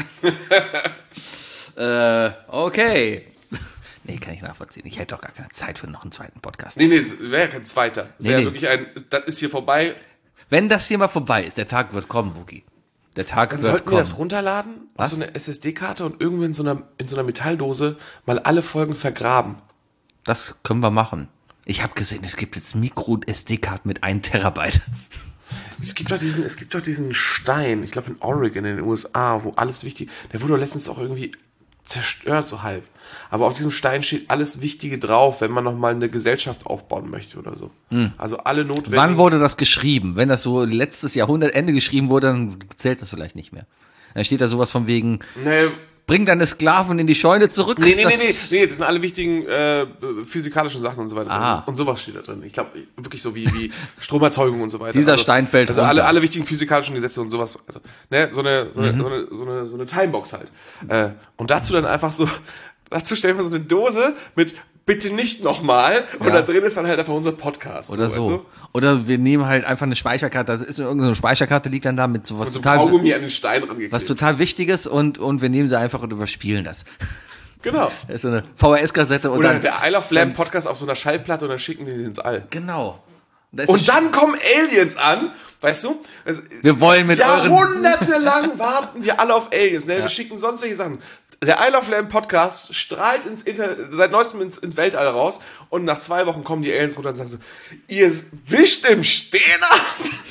warte. Okay. Nee, kann ich nachvollziehen. Ich hätte doch gar keine Zeit für noch einen zweiten Podcast. Nee, es wäre ja kein zweiter. Es wäre Nee. wirklich das ist hier vorbei. Wenn das hier mal vorbei ist, der Tag wird kommen, Wookie. Der Tag Dann wird sollten wir kommen. das runterladen, Was? auf so eine SSD-Karte und irgendwo in so einer Metalldose mal alle Folgen vergraben. Das können wir machen. Ich habe gesehen, es gibt jetzt Micro-SD-Karten mit 1 Terabyte. Es gibt doch diesen Stein, ich glaube in Oregon in den USA, wo alles wichtig, der wurde doch letztens auch irgendwie zerstört, so halb. Aber auf diesem Stein steht alles Wichtige drauf, wenn man nochmal eine Gesellschaft aufbauen möchte oder so. Also alle notwendigen. Wann wurde das geschrieben? Wenn das so letztes Jahrhundertende geschrieben wurde, dann zählt das vielleicht nicht mehr. Dann steht da sowas von wegen, Nee, bring deine Sklaven in die Scheune zurück. nee, Das- das sind alle wichtigen physikalischen Sachen und so weiter. Ah. Und sowas steht da drin. Ich glaube, wirklich so wie Stromerzeugung und so weiter. Dieser Stein fällt Also runter. alle wichtigen physikalischen Gesetze und sowas. Also, ne, so eine Timebox halt. Und dazu dann einfach so, dazu stellen wir so eine Dose mit bitte nicht nochmal. Und da drin ist dann halt einfach unser Podcast. Oder so. Weißt du? Oder wir nehmen halt einfach eine Speicherkarte. Das ist irgendeine Speicherkarte, liegt dann da mit sowas Und so total, Kaugummi an den Stein rangeklebt. was total Wichtiges und wir nehmen sie einfach und überspielen das. Genau. Das ist so eine VHS-Kassette und Oder dann, der Isle of Lamp Podcast auf so einer Schallplatte und dann schicken wir die ins All. genau. Da ist Und dann kommen Aliens an, weißt du? wir wollen mit euren, Jahrhundertelang warten wir alle auf Aliens, ne? Wir schicken sonst solche Sachen. Der Isle of Lamp Podcast strahlt ins Internet, seit neuestem ins Weltall raus und nach 2 Wochen kommen die Aliens runter und sagen so, ihr wischt im Stehen ab!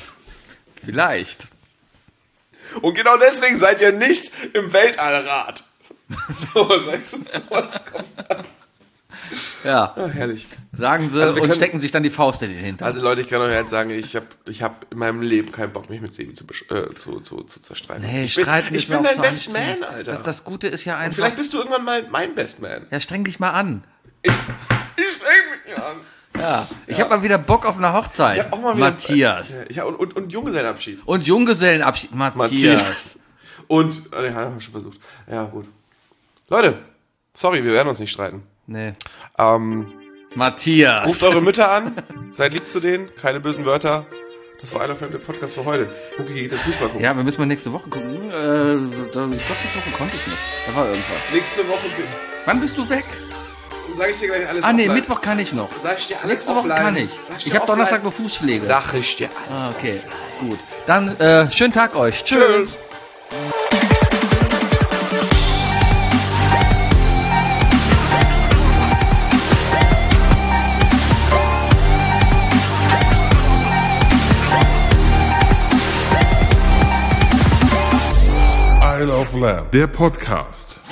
vielleicht. Und genau deswegen seid ihr nicht im Weltallrat. So, sagst du, sowas kommt da. Ja, Ah, herrlich. sagen sie Also wir und können- stecken sich dann die Faust in den Hintern. Also Leute, ich kann euch jetzt sagen, ich hab in meinem Leben keinen Bock, mich mit Sebi zu zerstreiten. nee, ich bin, streiten ich ist mir bin auch dein zu Best anstrengend. Man, Alter. Das Gute ist ja einfach, Vielleicht bist du irgendwann mal mein Best Man. ja, streng dich mal an. Ich streng mich an. Ja, ich habe mal wieder Bock auf eine Hochzeit. Ich hab auch mal wieder, Matthias. Ja, und Junggesellenabschied. Und Junggesellenabschied. Matthias. Und, den haben wir schon versucht. Ja, gut. Leute, sorry, wir werden uns nicht streiten. Nee. Ähm, Matthias. ruft eure Mütter an, seid lieb zu denen, keine bösen Wörter. Das war einer von dem Podcast für heute. Wookie geht jetzt Fußball gucken. Ja, wir müssen mal nächste Woche gucken. Ich glaube, nächste Woche konnte ich nicht. Da war irgendwas. Nächste Woche Wann bist du weg? sage ich dir gleich alles Ah, nee, offline. Mittwoch kann ich noch. Sag ich dir alles Nächste Woche offline. kann ich. Sag dir Ich habe offline. Donnerstag nur Fußpflege. Sag ich dir alles. Ah, okay, gut. Dann schönen Tag euch. Tschüss. Tschüss. Isle of Lamp, der Podcast.